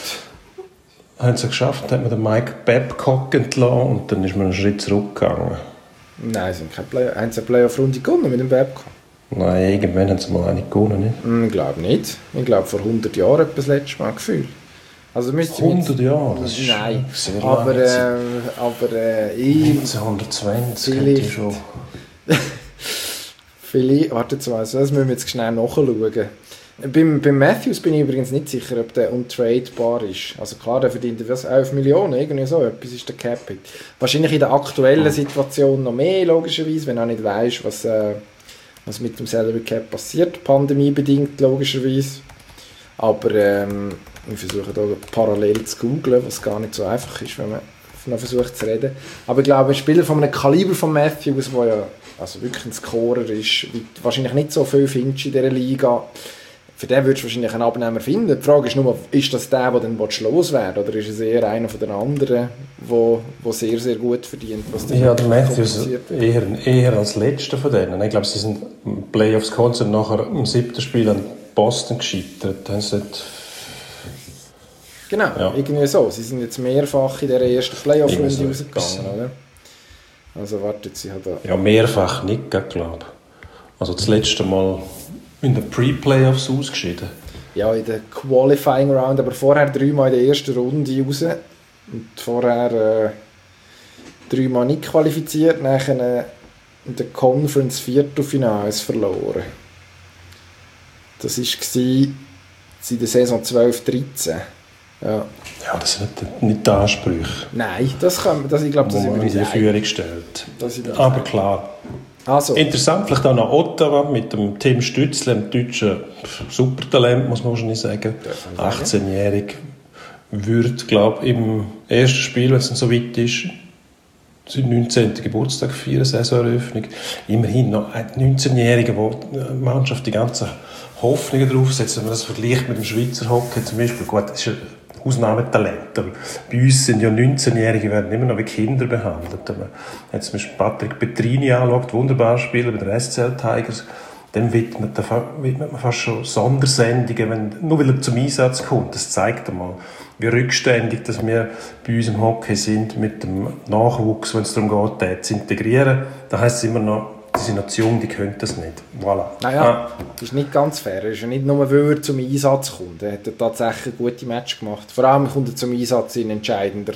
haben sie geschafft, dann hat man den Mike Babcock entlassen und dann ist man einen Schritt zurückgegangen. Nein, sie haben keine Play- haben sie eine Playoff-Runde gewonnen mit dem Babcock. Nein, irgendwann haben sie mal eine gewonnen, nicht? Ich glaube nicht. Ich glaube, vor hundert Jahren etwa das letzte Mal gefühlt. Also hundert Jahre? Das ist nein, sehr aber, äh, aber äh, ich... neunzehnhundertzwanzig vielleicht, ich schon. vielleicht, warte jetzt mal, das müssen wir jetzt schnell nachschauen. Beim, beim Matthews bin ich übrigens nicht sicher, ob der untradebar ist. Also klar, der verdient elf Millionen, irgendwie so, etwas ist der Cap-Hit. Wahrscheinlich in der aktuellen Situation noch mehr, logischerweise, wenn du auch nicht weißt, was, äh, was mit dem Salary Cap passiert, pandemiebedingt, logischerweise. Aber ähm, wir versuchen hier parallel zu googlen, was gar nicht so einfach ist, wenn man noch versucht zu reden. Aber ich glaube, ein Spieler von einem Kaliber von Matthews, der ja also wirklich ein Scorer ist, wahrscheinlich nicht so viel findest in dieser Liga, für den würdest du wahrscheinlich einen Abnehmer finden. Die Frage ist nur, ist das der, der dann loswerden will, oder ist es eher einer von den anderen, der, der sehr, sehr gut verdient? Was ja, der Matthews eher, eher als letzter von denen. Ich glaube, sie sind im Playoffs gekommen und nachher im siebten Spiel an Boston gescheitert. Haben sie nicht genau, ja. Irgendwie so. Sie sind jetzt mehrfach in der ersten Playoff-Runde so rausgegangen, oder? Also wartet, sie hat da... Ja, mehrfach nicht, glaube ich. Also das letzte Mal in den Pre-Playoffs ausgeschieden. Ja, in der Qualifying Round, aber vorher dreimal in der ersten Runde raus. Und vorher äh, dreimal nicht qualifiziert, nachher in der Conference Viertelfinals verloren. Das war in der Saison zwölf dreizehn. Ja. Ja, das sind nicht, nicht die Ansprüche. Nein, das kann das, ich glaube, das wo man in die Führung stellt. Aber klar. Also. Interessant, vielleicht auch noch Ottawa mit dem Tim Stützle, dem deutschen Supertalent, muss man wahrscheinlich sagen. achtzehnjährig wird, glaube ich, im ersten Spiel, wenn es dann so weit ist, seinen neunzehnten Geburtstag feiern, Saisoneröffnung. Immerhin noch ein neunzehnjähriger, wo die Mannschaft die ganze Hoffnungen draufsetzt. Wenn man das vergleicht mit dem Schweizer Hockey zum Beispiel, gut, das ist ein Ausnahmetalent. Aber bei uns sind ja neunzehnjährige werden immer noch wie Kinder behandelt. Wenn man jetzt zum Beispiel Patrick Petrini anschaut, wunderbar Spieler bei den S C L Tigers, dann widmet, widmet man fast schon Sondersendungen, wenn, nur weil er zum Einsatz kommt. Das zeigt einmal, wie rückständig dass wir bei uns im Hockey sind mit dem Nachwuchs, wenn es darum geht, den zu integrieren. Da heisst es immer noch, die sind noch zu jung, die können das nicht. Voilà. Naja, ah. Das ist nicht ganz fair. Er ist ja nicht nur, weil er zum Einsatz kommt. Er hat tatsächlich eine gute Match gemacht. Vor allem kommt er zum Einsatz in entscheidender,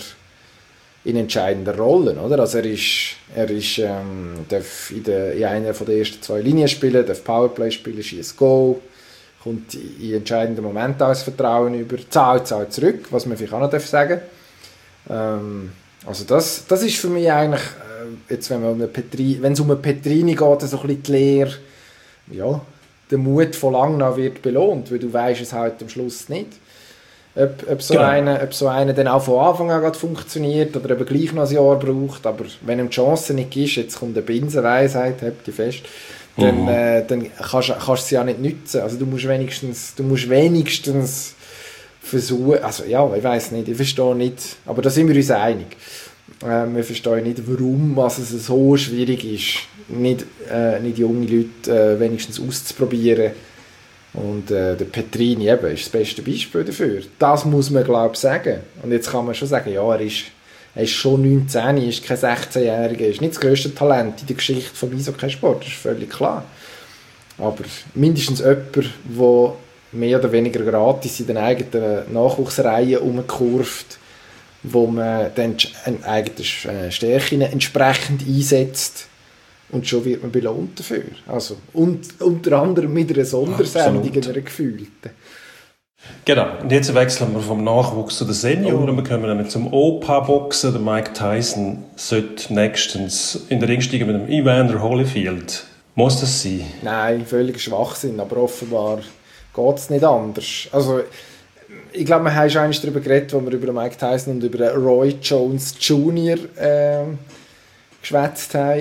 in entscheidender Rollen. Oder? Also er ist, er ist, ähm, darf in, der, in einer der ersten zwei Linien spielen, darf Powerplay spielen, schießt Goal, kommt in entscheidenden Momenten als Vertrauen über, zahlt, zahlt zurück, was man vielleicht auch noch sagen darf. Ähm, also das, das ist für mich eigentlich, äh, jetzt wenn, man um Petri, wenn es um eine Petrini geht, so ein bisschen die Lehre, ja, der Mut von Langnau wird belohnt, weil du weißt es halt am Schluss nicht. Ob, ob, so genau. eine, ob so einer dann auch von Anfang an funktioniert oder ob er gleich noch ein Jahr braucht, aber wenn ihm die Chance nicht ist, jetzt kommt eine Binsenweisheit, habt ihr fest, dann, mhm. äh, dann kannst du sie ja nicht nutzen. Also du musst wenigstens, du musst wenigstens versuchen, also ja, ich weiss nicht, ich verstehe nicht, aber da sind wir uns einig. Äh, wir verstehen nicht, warum was es so schwierig ist, nicht, äh, nicht junge Leute äh, wenigstens auszuprobieren. Und äh, der Petrini eben ist das beste Beispiel dafür. Das muss man, glaube ich, sagen. Und jetzt kann man schon sagen, ja, er ist, er ist schon neunzehn, er ist kein sechzehnjähriger, er ist nicht das grösste Talent in der Geschichte des Eishockey-Sport, das ist völlig klar. Aber mindestens jemand, der mehr oder weniger gratis in den eigenen Nachwuchsreihen umkurvt, wo man dann eigene Stärken entsprechend einsetzt. Und schon wird man belohnt dafür. Also, und unter anderem mit einer Sondersendung, in einer gefühlten. Genau. Und jetzt wechseln wir vom Nachwuchs zu den Senioren. Oh. Wir kommen dann zum Opa-Boxen. Der Mike Tyson sollte nächstens in den Ring steigen mit dem Evander Holyfield. Muss das sein? Nein, völlig Schwachsinn. Aber offenbar geht es nicht anders. Also, ich glaube, wir haben schon einmal darüber geredet, wo wir über Mike Tyson und über Roy Jones Junior äh, geschwätzt haben.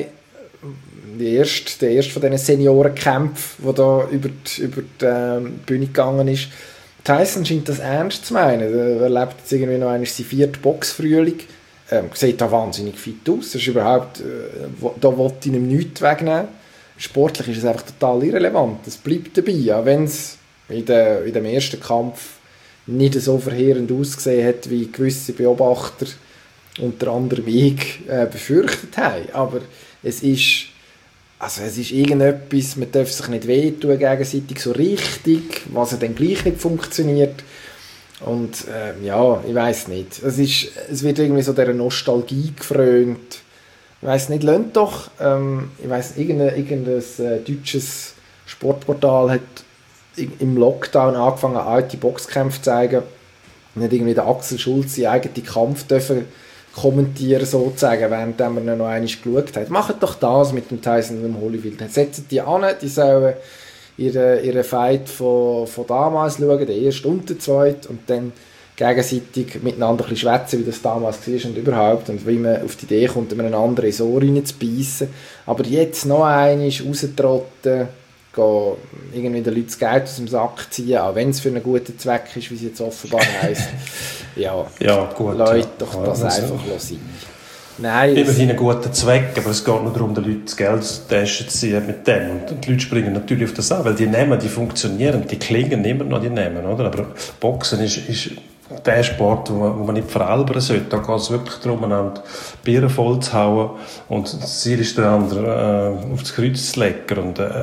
Der erste, der erste von diesen Seniorenkämpfen, der da über die, über die ähm, Bühne gegangen ist. Tyson scheint das ernst zu meinen. Er erlebt jetzt irgendwie noch einmal seinen vierten Boxfrühling. Ähm, sieht da wahnsinnig fit aus. Das ist überhaupt, äh, wo, da will ich ihm nichts wegnehmen. Sportlich ist es einfach total irrelevant. Es bleibt dabei, auch wenn es in, der, in dem ersten Kampf nicht so verheerend ausgesehen hat, wie gewisse Beobachter, unter anderem ich, äh, befürchtet haben. Aber es ist also es ist irgendetwas, man darf sich nicht wehtun gegenseitig so richtig, was ja dann gleich nicht funktioniert. Und äh, ja, ich weiss nicht. Es, ist, es wird irgendwie so dieser Nostalgie gefrönt. Ich weiss nicht, lasst doch, ähm, ich weiss, irgendein, irgendein äh, deutsches Sportportal hat im Lockdown angefangen, alte Boxkämpfe zu zeigen. Und hat irgendwie der Axel Schulz seinen eigenen Kampf dürfen kommentieren, sozusagen, während wir ihn noch einmal geschaut haben. Macht doch das mit dem Tyson und dem Holyfield. Dann setzen die an, die sollen ihren ihre Fight von, von damals schauen, den ersten und den zweiten, und dann gegenseitig miteinander ein bisschen schwätzen, wie das damals war und überhaupt, und wie man auf die Idee kommt, einen anderen ins Ohr reinzubeissen. Aber jetzt noch einmal raustrotten, gehen irgendwie den Leuten das Geld aus dem Sack ziehen, auch wenn es für einen guten Zweck ist, wie es jetzt offenbar heisst. Ja, ja gut, Leute, ja. doch ja, das also einfach sein. Nein, immerhin einen guten Zweck, aber es geht nur darum, den Leuten das Geld aus der Tasche zu ziehen mit dem. Und die Leute springen natürlich auf das an, weil die Namen, die funktionieren, die klingen immer noch, die Namen, oder? Aber Boxen ist, ist der Sport, wo man, wo man nicht veralbern sollte. Da geht es wirklich darum, einander Bieren voll zu hauen und das Ziel ist, den anderen äh, aufs Kreuz zu legen. Und äh,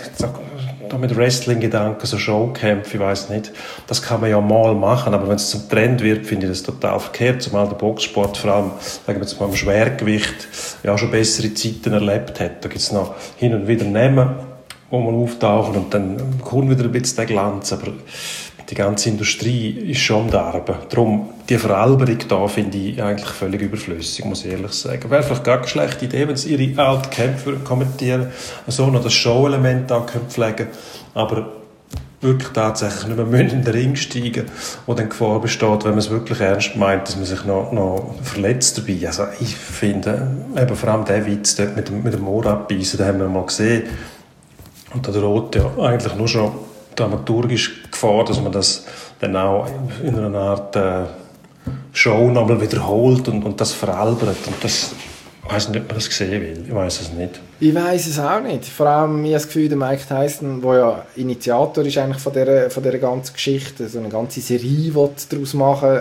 da mit Wrestling-Gedanken, so Showkämpfe, ich weiss nicht, das kann man ja mal machen, aber wenn es zum Trend wird, finde ich das total verkehrt, zumal der Boxsport, vor allem, sagen wir jetzt mal im Schwergewicht, ja schon bessere Zeiten erlebt hat. Da gibt es noch hin und wieder Namen, wo man auftauchen und dann kommt wieder ein bisschen der Glanz, aber die ganze Industrie ist schon am Darben. Darum, die Veralberung da finde ich eigentlich völlig überflüssig, muss ich ehrlich sagen. Wäre vielleicht gar keine schlechte Idee, wenn sie ihre alten Kämpfe kommentieren, so noch das Show-Element da pflegen, aber wirklich tatsächlich nicht mehr in den Ring steigen, wo dann Gefahr besteht, wenn man es wirklich ernst meint, dass man sich noch, noch verletzt dabei. Also ich finde, eben vor allem der Witz dort mit dem, mit dem Ohr abbeissen, den haben wir mal gesehen. Und da droht ja eigentlich nur schon dramaturgische Gefahr, dass man das dann auch in einer Art äh, Show nochmal wiederholt und, und das veralbert. Und das, ich weiss nicht, ob man das sehen will. Ich weiss es nicht. Ich weiss es auch nicht. Vor allem, ich habe das Gefühl, der Mike Tyson, der ja Initiator ist eigentlich von dieser, von dieser ganzen Geschichte, so eine ganze Serie daraus machen,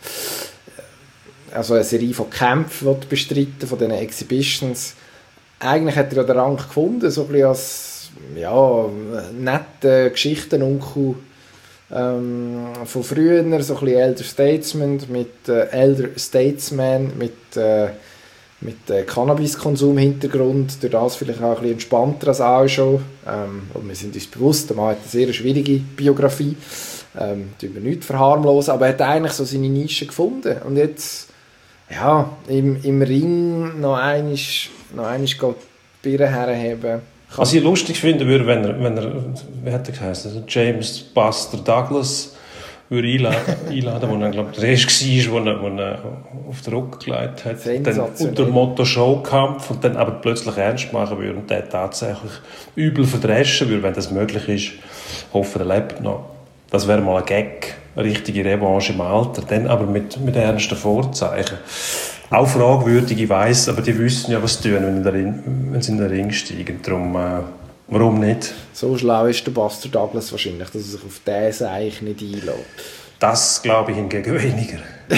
also eine Serie von Kämpfen bestreiten, von diesen Exhibitions. Eigentlich hat er ja den Rang gefunden, so ein bisschen als ja, nette Geschichtenonkel ähm, von früher, so ein bisschen Elder Statesman mit äh, Elder Statesman mit, äh, mit äh, Cannabiskonsum-Hintergrund, durch das vielleicht auch ein bisschen entspannter als auch schon. Ähm, und wir sind uns bewusst, der Mann hat eine sehr schwierige Biografie, ähm, die wir nicht verharmlosen, aber er hat eigentlich so seine Nische gefunden. Und jetzt, ja, im, im Ring noch einmal, noch einmal die Birne herheben. Was ich lustig finden würde, wenn er, wenn er wie hat er geheißen, James Buster Douglas würde einladen, einladen wo er, glaube ich, der erste war, wo er, wo er auf den Rücken gelegt hat, dann unter dem Motto Showkampf und dann aber plötzlich ernst machen würde und den tatsächlich übel verdreschen würde, wenn das möglich ist. Ich hoffe, er lebt noch. Das wäre mal ein Gag, eine richtige Revanche im Alter, dann aber mit, mit ernsten Vorzeichen. Auch fragwürdig, ich weiss, aber die wissen ja, was sie tun, wenn, Ring, wenn sie in den Ring steigen. Darum, äh, warum nicht? So schlau ist der Buster Douglas wahrscheinlich, dass er sich auf diesen eigentlich nicht einlässt. Das glaube ich hingegen weniger.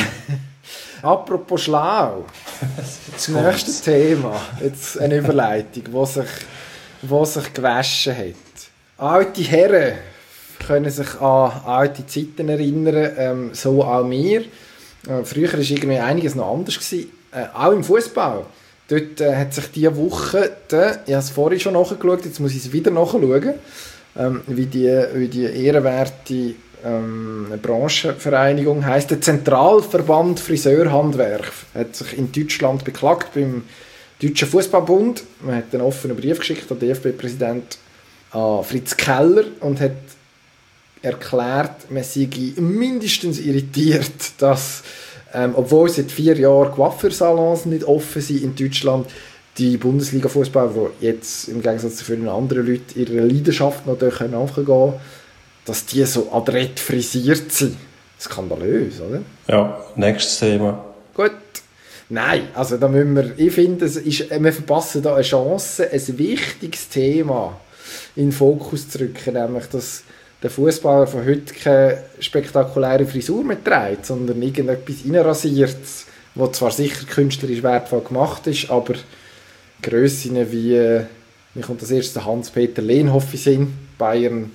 Apropos schlau. Das nächste Thema, jetzt eine Überleitung, wo sich, wo sich gewaschen hat. Alte Herren können sich an alte Zeiten erinnern, ähm, so auch wir. Äh, früher war irgendwie einiges noch anders gewesen. Äh, auch im Fußball. Dort äh, hat sich diese Woche, der, ich habe es vorhin schon nachgeschaut, jetzt muss ich es wieder nachschauen, ähm, wie, die, wie die ehrenwerte ähm, Branchenvereinigung heisst. Der Zentralverband Friseurhandwerk hat sich in Deutschland beklagt beim Deutschen Fußballbund. Man hat einen offenen Brief geschickt an den D F B-Präsident Fritz Keller und hat erklärt, man sei mindestens irritiert, dass, ähm, obwohl seit vier Jahren Coiffeursalons nicht offen sind in Deutschland, die Bundesliga-Fußballer, die jetzt im Gegensatz zu vielen anderen Leuten ihrer Leidenschaft noch nachgehen können, dass die so adrett frisiert sind. Skandalös, oder? Ja, nächstes Thema. Gut. Nein, also da müssen wir, ich finde, es ist, wir verpassen da eine Chance, ein wichtiges Thema in den Fokus zu rücken, nämlich, dass der Fußballer von heute keine spektakuläre Frisur mehr trägt, sondern irgendetwas reinrasiert, was zwar sicher künstlerisch wertvoll gemacht ist, aber Grössinnen wie Mir kommt als erstes Hans-Peter Lehnhoff in Sinn, Bayern,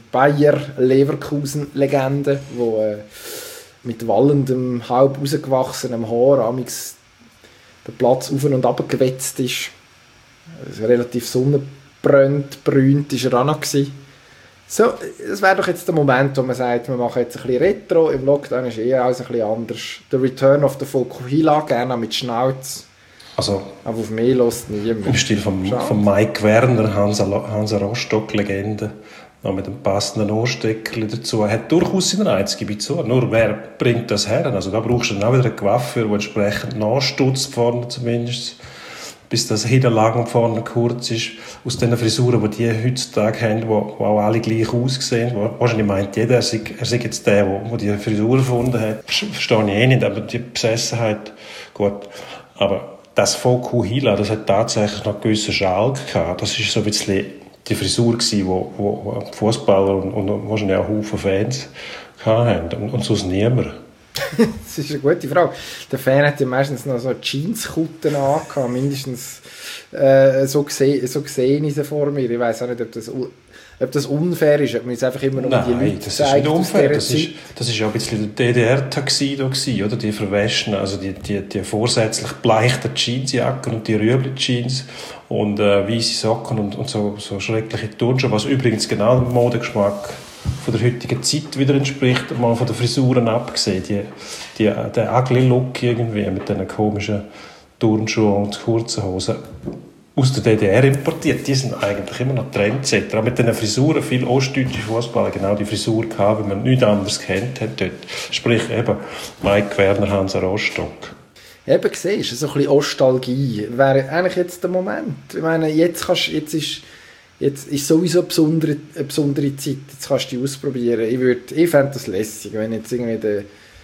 Bayer-Leverkusen-Legende, wo äh, mit wallendem, halb rausgewachsenem Haar amix der Platz auf und ab gewetzt ist. Also relativ sonnenbräunt, brünt war er auch noch gewesen. So, das wäre doch jetzt der Moment, wo man sagt, wir machen jetzt ein bisschen Retro. Im Lockdown ist eher alles ein bisschen anders. Der Return of the Fokuhila, gerne mit Schnauz. Also, aber auf mehr lässt niemand. Im Stil von, von Mike Werner, Hansa, Hansa Rostock-Legende, noch mit einem passenden Ohrstecker dazu, hat durchaus seinen Reiz, gebe ich zu. Nur wer bringt das her? Also da brauchst du dann auch wieder einen Coiffeur, der entsprechend nachstutzt vorne zumindest, bis das hinten lang und vorne kurz ist. Aus den Frisuren, die die heutzutage haben, die auch alle gleich aussehen. Wahrscheinlich meint jeder, er sei, er sei jetzt der, der die Frisur erfunden hat. Verstehe ich eh nicht, aber die Besessenheit, gut. Aber das Fokuhila, das hat tatsächlich noch einen gewissen Schalk gehabt. Das war so ein bisschen die Frisur, die wo, wo Fußballer und, und wahrscheinlich auch Haufen Fans hatten. Und, und sonst niemand. Das ist eine gute Frage. Der Fan hat ja meistens noch so Jeanskutten angehabt, mindestens äh, so gesehen, so gesehen ist er vor mir. Ich weiss auch nicht, ob das, ob das unfair ist, ob man jetzt einfach immer nur Nein, die Leute das zeigt. Ist nicht unfair. Das Zeit. ist, das ist ja ein bisschen der D D R-Taxi oder die verwäschenen, also die, die, die vorsätzlich bleichten Jeansjacken und die Rüebli-Jeans und äh, weisse Socken und, und so, so schreckliche Turnschuhe, was übrigens genau dem Modegeschmack von der heutigen Zeit wieder entspricht, mal von den Frisuren abgesehen. Die, die, der ugly Look irgendwie mit diesen komischen Turnschuhen und kurzen Hosen aus der D D R importiert, die sind eigentlich immer noch Trendsetter. Aber mit diesen Frisuren, viele ostdeutsche Fußballer genau die Frisur gehabt, weil man nichts anderes kennt hat dort. Sprich eben Mike Werner, Hansa Rostock. Eben, siehst du, so ein bisschen Nostalgie wäre eigentlich jetzt der Moment. Ich meine, jetzt, kannst, jetzt ist Jetzt ist sowieso eine besondere, eine besondere Zeit. Jetzt kannst du die ausprobieren. Ich, würd, ich fände das lässig, wenn jetzt irgendwie der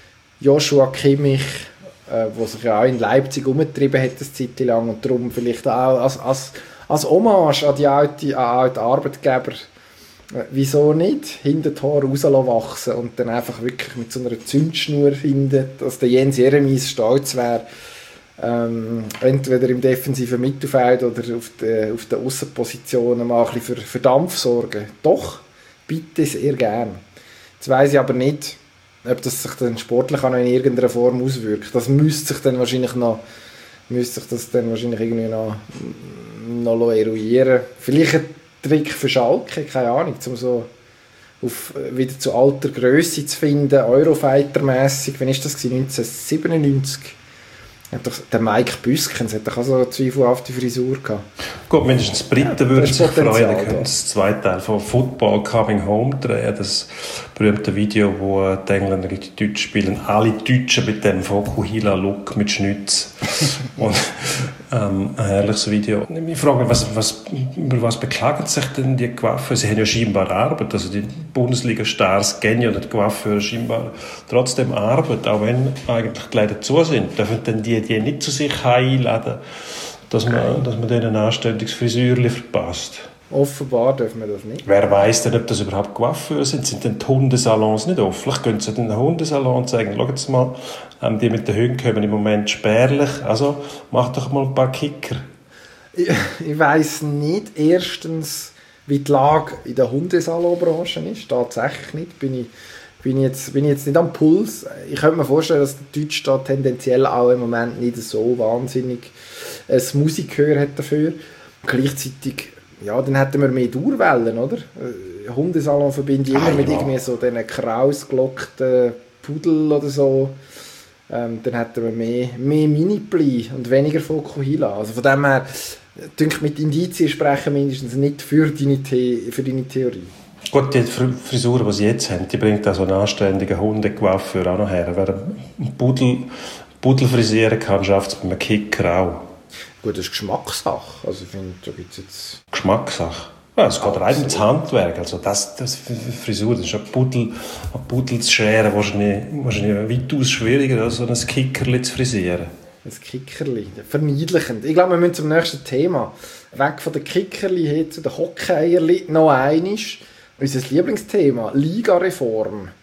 Joshua Kimmich, äh, der sich ja auch in Leipzig umgetrieben hat, eine Zeit lang, und darum vielleicht auch als, als, als Hommage an die alten alte Arbeitgeber, äh, wieso nicht, hinter die Haare rauslassen und dann einfach wirklich mit so einer Zündschnur finden, dass der Jens Jeremies stolz wäre, Ähm, entweder im defensiven Mittelfeld oder auf den auf der Aussenpositionen mal ein bisschen für, für Dampf sorgen. Doch, bitte sehr gern. Jetzt weiss ich aber nicht, ob das sich dann sportlich auch noch in irgendeiner Form auswirkt. Das müsste sich dann wahrscheinlich noch, müsste sich das dann wahrscheinlich irgendwie noch, noch eruieren. Vielleicht ein Trick für Schalke, keine Ahnung, um so auf, wieder zu alter Grösse zu finden, Eurofighter-mässig. Wann war das? neunzehnhundertsiebenundneunzig. Hat doch, der Mike Büskens hat doch auch so zweifelhafte Frisur gehabt. Gut, mindestens die Briten ja, würden sich freuen, dann können da. das zweite Teil von Football Coming Home drehen, das berühmte Video, wo die Engländer gegen die Deutschen spielen, alle Deutschen mit dem Fokuhila-Look mit Schnitz. Und ähm, ein herrliches Video. Ich frage mich, was, was, über was beklagen sich denn die Coiffeure? Sie haben ja scheinbar Arbeit, also die Bundesliga-Stars gehen ja nicht Coiffeure scheinbar trotzdem Arbeit, auch wenn eigentlich die Läden zu sind. Dürfen denn die, die nicht zu sich einladen, dass man, dass man denen ein anständiges Frisürchen verpasst? Offenbar dürfen wir das nicht. Wer weiss denn, ob das überhaupt Coiffeure sind? Sind denn die Hundesalons nicht offen? Vielleicht können sie den Hundesalon zeigen. Schaut jetzt mal, ähm, die mit den Hunden kommen im Moment spärlich. Also, mach doch mal ein paar Kicker. Ich, ich weiss nicht, erstens, wie die Lage in der Hundesalonbranche ist. Tatsächlich nicht. Bin ich, bin ich, jetzt, bin ich jetzt nicht am Puls. Ich könnte mir vorstellen, dass der Deutsche da tendenziell auch im Moment nicht so wahnsinnig ein Musikhör hat dafür. Gleichzeitig, ja, dann hätten wir mehr Dauerwellen, oder? Hundesalon verbinde ich immer ah, mit ja. irgendwie so diesen krausgelockten Pudel oder so. Ähm, dann hätten wir mehr, mehr Mini-Pli und weniger Fokuhila. Also von dem her, denke ich, mit Indizien sprechen mindestens nicht für deine, The- für deine Theorie. Gut, die Frisur, die sie jetzt haben, die bringt auch so einen anständigen Hundecoiffeur auch noch her. Wer einen Pudel, Pudel frisieren kann, schafft es bei einem Kicker auch. Gut, das ist Geschmackssache. Also ich finde, da gibt es jetzt... Geschmackssache? Ja, es geht rein ins Handwerk. Also das, das Frisur, das ist ein Pudel, ein Pudel zu scheren, wahrscheinlich, wahrscheinlich weitaus schwieriger, als so ein Kickerli zu frisieren. Ein Kickerli, verniedlichend. Ich glaube, wir müssen zum nächsten Thema. Weg von den Kickerli hin zu den Hockeierli. Noch eines, unser Lieblingsthema, Ligareform.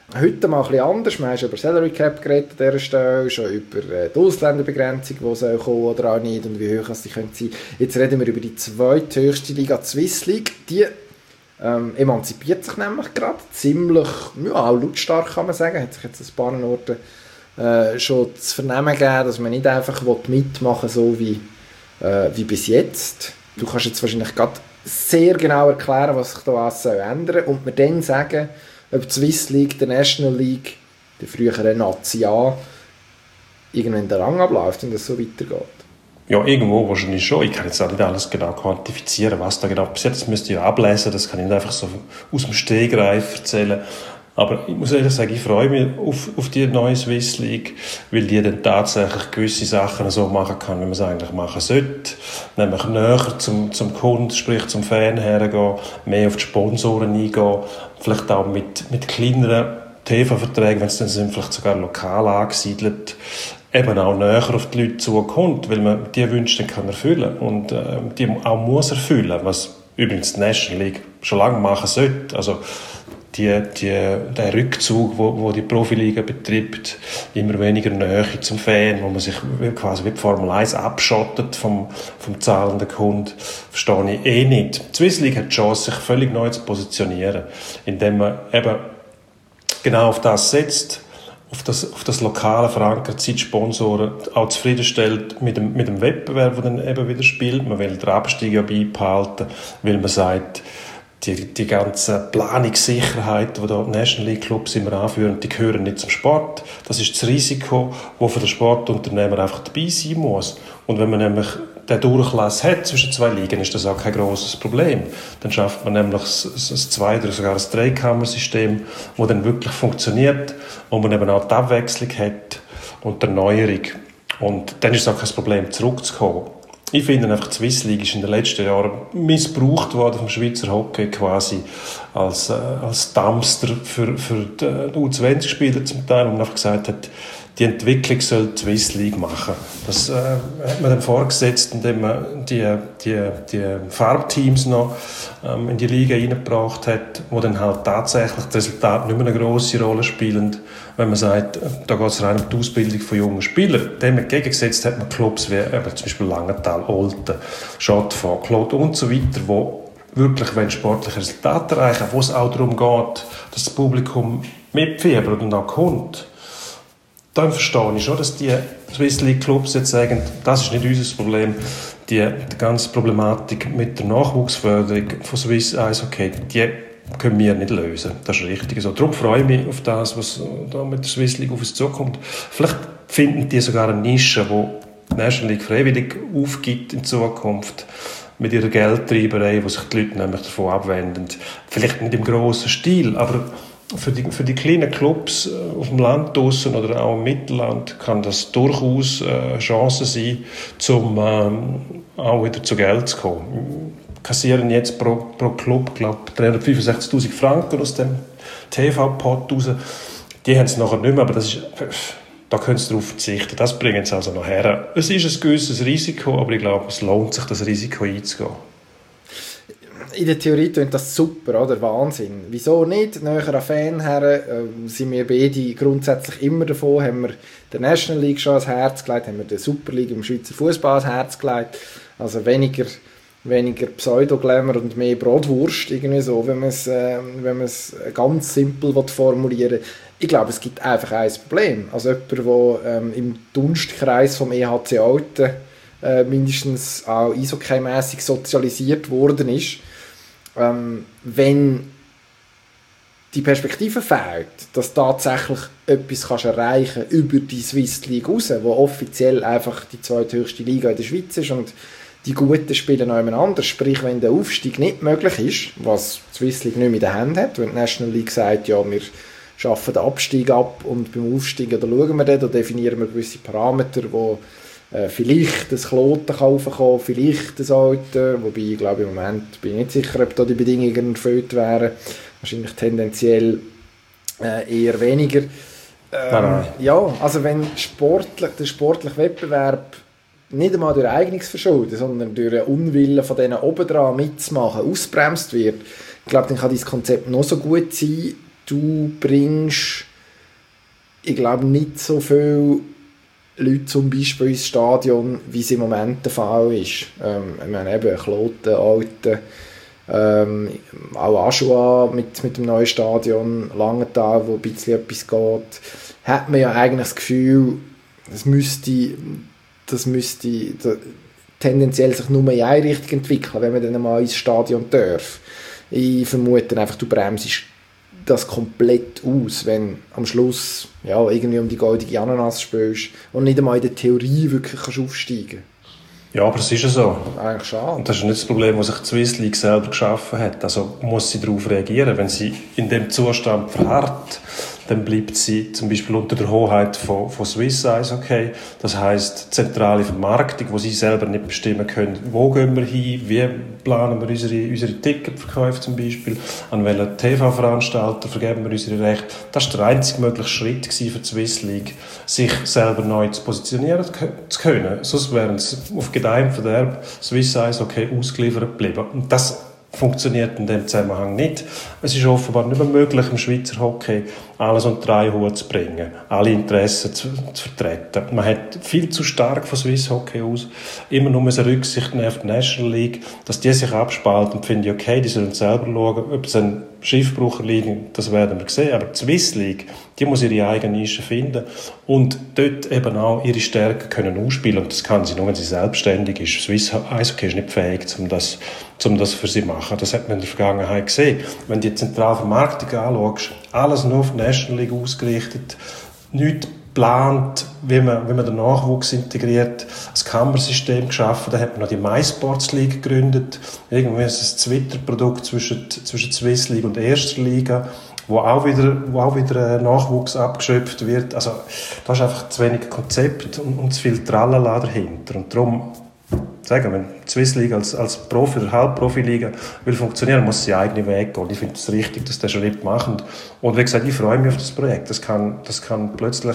Heute mal ein bisschen anders. Wir haben schon über Salary Cap geredet an dieser Stelle, schon über die Ausländerbegrenzung, die soll kommen oder auch nicht und wie hoch sie sein können. Jetzt reden wir über die zweithöchste Liga, die Swiss League. Die ähm, emanzipiert sich nämlich gerade ziemlich, ja, auch lautstark kann man sagen. Hat sich jetzt an ein paar Orten äh, schon zu vernehmen gegeben, dass man nicht einfach mitmachen will, so wie, äh, wie bis jetzt. Du kannst jetzt wahrscheinlich gerade sehr genau erklären, was sich da was ändern soll und mir dann sagen, ob die Swiss League, der National League, der frühere Nazi A, irgendwann der Rang abläuft und es so weitergeht. Ja, irgendwo wahrscheinlich schon. Ich kann jetzt auch nicht alles genau quantifizieren, was da genau passiert. Das müsst ihr ablesen, das kann ich nicht einfach so aus dem Stegreif erzählen. Aber ich muss ehrlich sagen, ich freue mich auf, auf die neue Swiss League, weil die dann tatsächlich gewisse Sachen so machen kann, wie man es eigentlich machen sollte. Nämlich näher zum, zum Kunden, sprich zum Fan hergehen, mehr auf die Sponsoren eingehen, vielleicht auch mit, mit kleineren T V-Verträgen, wenn es dann sind, vielleicht sogar lokal angesiedelt, eben auch näher auf die Leute zukommt, weil man die Wünsche dann kann erfüllen und äh, die auch muss erfüllen, was übrigens die National League schon lange machen sollte. Also Die, die, der Rückzug, wo, wo die Profiliga betreibt, immer weniger Nähe zum Fan, wo man sich quasi wie die Formel eins abschottet vom, vom zahlenden Kunden, verstehe ich eh nicht. Die Swiss League hat die Chance, sich völlig neu zu positionieren, indem man eben genau auf das setzt, auf das, auf das lokale verankerte Zeitsponsoren auch zufriedenstellt mit dem, mit dem Wettbewerb, der dann eben wieder spielt. Man will den Abstieg ja beibehalten, weil man sagt, Die, die ganze Planungssicherheit, die da die National League Clubs immer anführen, die gehören nicht zum Sport. Das ist das Risiko, das für den Sportunternehmer einfach dabei sein muss. Und wenn man nämlich den Durchlass hat zwischen zwei Ligen, ist das auch kein grosses Problem. Dann schafft man nämlich ein Zwei- oder sogar ein Dreikammersystem, das dann wirklich funktioniert, wo man eben auch die Abwechslung hat und die Erneuerung. Und dann ist es auch kein Problem, zurückzukommen. Ich finde einfach, die Swiss League ist in den letzten Jahren missbraucht worden vom Schweizer Hockey quasi als, äh, als Dumpster für, für die U zwanzig Spieler zum Teil, wo man einfach gesagt hat, die Entwicklung soll die Swiss League machen. Das äh, hat man dann vorgesetzt, indem man die, die, die Farbteams noch ähm, in die Liga reingebracht hat, wo dann halt tatsächlich das Resultat nicht mehr eine grosse Rolle spielen, wenn man sagt, da geht es rein um die Ausbildung von jungen Spielern. Dem entgegengesetzt hat man Clubs wie eben zum Beispiel Langenthal, Olten, Schottfond, Claude und so weiter, wo wirklich wenn sportliche Resultate erreichen, wo es auch darum geht, dass das Publikum mitfiebert und auch kommt. Dann verstehe ich schon, dass die Swiss League Clubs jetzt sagen, das ist nicht unser Problem. Die, die ganze Problematik mit der Nachwuchsförderung von Swiss Eishockey, die können wir nicht lösen. Das ist richtig so. Darum freue ich mich auf das, was da mit der Swiss League auf uns zukommt. Vielleicht finden die sogar eine Nische, wo die National League freiwillig aufgibt in Zukunft mit ihrer Geldtreiberei, wo sich die Leute nämlich davon abwenden. Vielleicht nicht im grossen Stil, aber Für die, für die kleinen Clubs auf dem Land draussen oder auch im Mittelland kann das durchaus eine Chance sein, um ähm, auch wieder zu Geld zu kommen. Kassieren jetzt pro, pro Club, glaube ich, dreihundertfünfundsechzigtausend Franken aus dem T V-Pot raus. Die haben es nachher nicht mehr, aber das ist, da können sie darauf verzichten. Das bringen sie also noch her. Es ist ein gewisses Risiko, aber ich glaube, es lohnt sich, das Risiko einzugehen. In der Theorie klingt das super, oder? Wahnsinn. Wieso nicht? Näher an Fan her äh, sind wir beide grundsätzlich immer davon, haben wir der National League schon ans Herz gelegt, haben wir der Super League im Schweizer Fußball ans Herz gelegt. Also weniger, weniger Pseudo-Glamour und mehr Bratwurst, irgendwie so, wenn man es äh, wenn man es ganz simpel formulieren will. Ich glaube, es gibt einfach ein Problem. Also jemand, der ähm, im Dunstkreis vom E H C Alten äh, mindestens auch eishockey-mässig sozialisiert worden ist, Ähm, wenn die Perspektive fehlt, dass du tatsächlich etwas kannst erreichen über die Swiss League raus, wo offiziell einfach die zweithöchste Liga in der Schweiz ist und die Guten spielen noch jemand anders. Sprich, wenn der Aufstieg nicht möglich ist, was die Swiss League nicht mehr in der Hand hat, wenn die National League sagt, ja, wir schaffen den Abstieg ab und beim Aufstieg, da schauen wir den, da definieren wir gewisse Parameter, wo Äh, vielleicht ein Kloten kaufen kann, vielleicht ein Alter, wobei ich glaube im Moment bin ich nicht sicher, ob da die Bedingungen erfüllt wären. Wahrscheinlich tendenziell äh, eher weniger. Ähm, ja, also wenn sportlich, der sportliche Wettbewerb nicht einmal durch Eignungsverschulden, sondern durch einen Unwillen von denen oben dran mitzumachen, ausbremst wird, ich glaube, dann kann dieses Konzept noch so gut sein, du bringst, ich glaube, nicht so viele Leute zum Beispiel ins Stadion, wie es im Moment der Fall ist. Ähm, ich meine eben, Kloten, Alten, ähm, auch Aschua mit, mit dem neuen Stadion, Langenthal, wo ein bisschen etwas geht, hat man ja eigentlich das Gefühl, das müsste, das müsste da, tendenziell sich nur in eine Richtung entwickeln, wenn man dann mal ins Stadion darf. Ich vermute einfach, du bremst das komplett aus, wenn am Schluss ja, irgendwie um die goldige Ananas spielst und nicht einmal in der Theorie wirklich kannst aufsteigen. Ja, aber es ist ja so. Eigentlich schade. Und das ist nicht das Problem, das sich die Swiss League selber geschaffen hat. Also muss sie darauf reagieren. Wenn sie in dem Zustand verharrt, dann bleibt sie zum Beispiel unter der Hoheit von, von Swiss Eishockey. Das heisst, zentrale Vermarktung, wo sie selber nicht bestimmen können, wo gehen wir hin, wie planen wir unsere, unsere Ticketverkäufe zum Beispiel, an welchen T V-Veranstalter vergeben wir unsere Rechte. Das war der einzige mögliche Schritt für die Swiss League, sich selber neu zu positionieren zu können. Sonst wären sie auf Gedeih und Verderb Swiss Eishockey ausgeliefert geblieben. Und das funktioniert in dem Zusammenhang nicht. Es ist offenbar nicht mehr möglich, im Schweizer Hockey alles unter einen Hut zu bringen, alle Interessen zu, zu vertreten. Man hat viel zu stark von Swiss Hockey aus immer nur eine Rücksicht nehmen auf die National League, dass die sich abspalten, finde ich okay, die sollen selber schauen, ob es einen Schiffbruch liegt, das werden wir sehen, aber die Swiss League, die muss ihre eigene Nische finden und dort eben auch ihre Stärken können ausspielen, und das kann sie nur, wenn sie selbstständig ist. Swiss Eishockey ist nicht fähig, um das, um das für sie zu machen. Das hat man in der Vergangenheit gesehen. Wenn du die Zentralvermarktung anschaust, alles nur auf die National League ausgerichtet, nichts geplant, wie man, wie man den Nachwuchs integriert, das Kammersystem geschaffen, da hat man noch die MySports League gegründet, irgendwie ist es ein Twitter-Produkt zwischen, zwischen Swiss League und Erster Liga, wo auch wieder, wo auch wieder Nachwuchs abgeschöpft wird. Also da ist einfach zu wenig Konzept und, und zu viel Tralala dahinter. Und darum, sagen, wenn die Swiss League als, als Profi- oder Halbprofi-Liga will funktionieren, muss sie eigenen Weg gehen. Ich finde es richtig, dass der Schritt machen. Und wie gesagt, ich freue mich auf das Projekt. Das kann, das kann plötzlich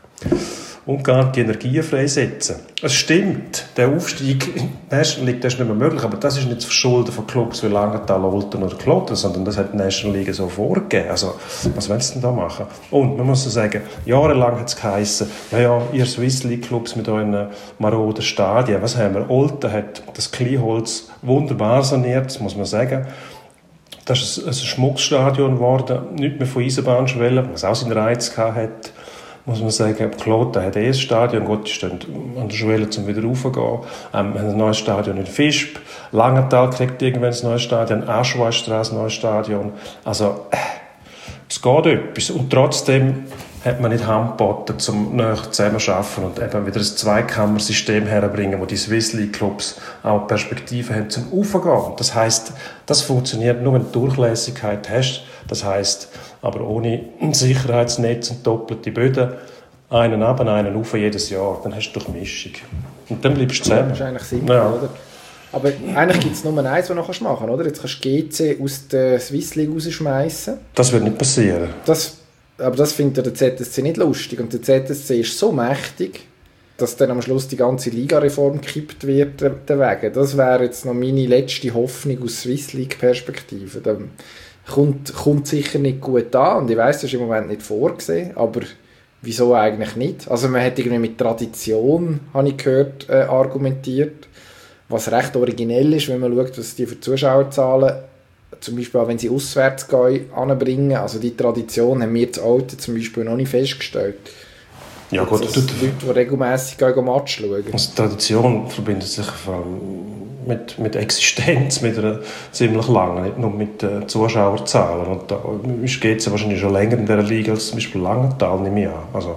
ungeahnte Energien freisetzen. Es stimmt, der Aufstieg in die National League, das ist nicht mehr möglich, aber das ist nicht das Verschulden von Clubs wie Langenthal, Olten oder Kloten, sondern das hat die National League so vorgegeben. Also, was willst du denn da machen? Und man muss so sagen, jahrelang hat es geheissen, ja, ja, ihr Swiss League Clubs mit euren maroden Stadien, was haben wir? Olten hat das Kleinholz wunderbar saniert, das muss man sagen. Das ist ein, ein Schmuckstadion geworden, nicht mehr von Eisenbahnschwellen, was auch seinen Reiz gehabt hat. Muss man sagen, Kloten hat eh ein Stadion, Gott, die stehen an der Schwelle, um wieder raufzugehen. Ähm, wir haben ein neues Stadion in Visp. Langenthal kriegt irgendwann ein neues Stadion. Aschweistrasse, ein neues Stadion. Also, äh, es geht etwas. Und trotzdem hat man nicht Hand geboten, um näher zusammenzuarbeiten und eben wieder ein Zweikammersystem herbringen, wo die Swiss League Clubs auch Perspektiven haben zum Aufgehen. Das heisst, das funktioniert nur, wenn du Durchlässigkeit hast. Das heisst, aber ohne ein Sicherheitsnetz und doppelte Böden, einen ab, einen auf jedes Jahr, dann hast du Durchmischung. Und dann bleibst du zusammen. Das ist eigentlich simpel, ja. Oder? Aber eigentlich gibt es nur eins, was du machen kannst, oder? Jetzt kannst du G C aus der Swiss League rausschmeißen. Das wird nicht passieren. Das, aber das findet der Z S C nicht lustig. Und der Z S C ist so mächtig, dass dann am Schluss die ganze Ligareform gekippt wird. Deswegen. Das wäre jetzt noch meine letzte Hoffnung aus Swiss League-Perspektive. Da kommt, kommt sicher nicht gut an. Und ich weiss, das ist im Moment nicht vorgesehen, aber wieso eigentlich nicht? Also man hat irgendwie mit Tradition, habe ich gehört, äh, argumentiert, was recht originell ist, wenn man schaut, was die für Zuschauerzahlen, zum Beispiel auch wenn sie auswärts gehen, anbringen. Also die Tradition haben wir zu Alten zum Beispiel noch nicht festgestellt. Ja gut, also Leute, die regelmässig gehen Match schauen. Also Tradition verbindet sich vor allem mit, mit Existenz, mit einer ziemlich langen, nicht nur mit äh, Zuschauerzahlen. Und da geht es wahrscheinlich schon länger in dieser Liga als zum Beispiel Langenthal, nehme ich an. Also,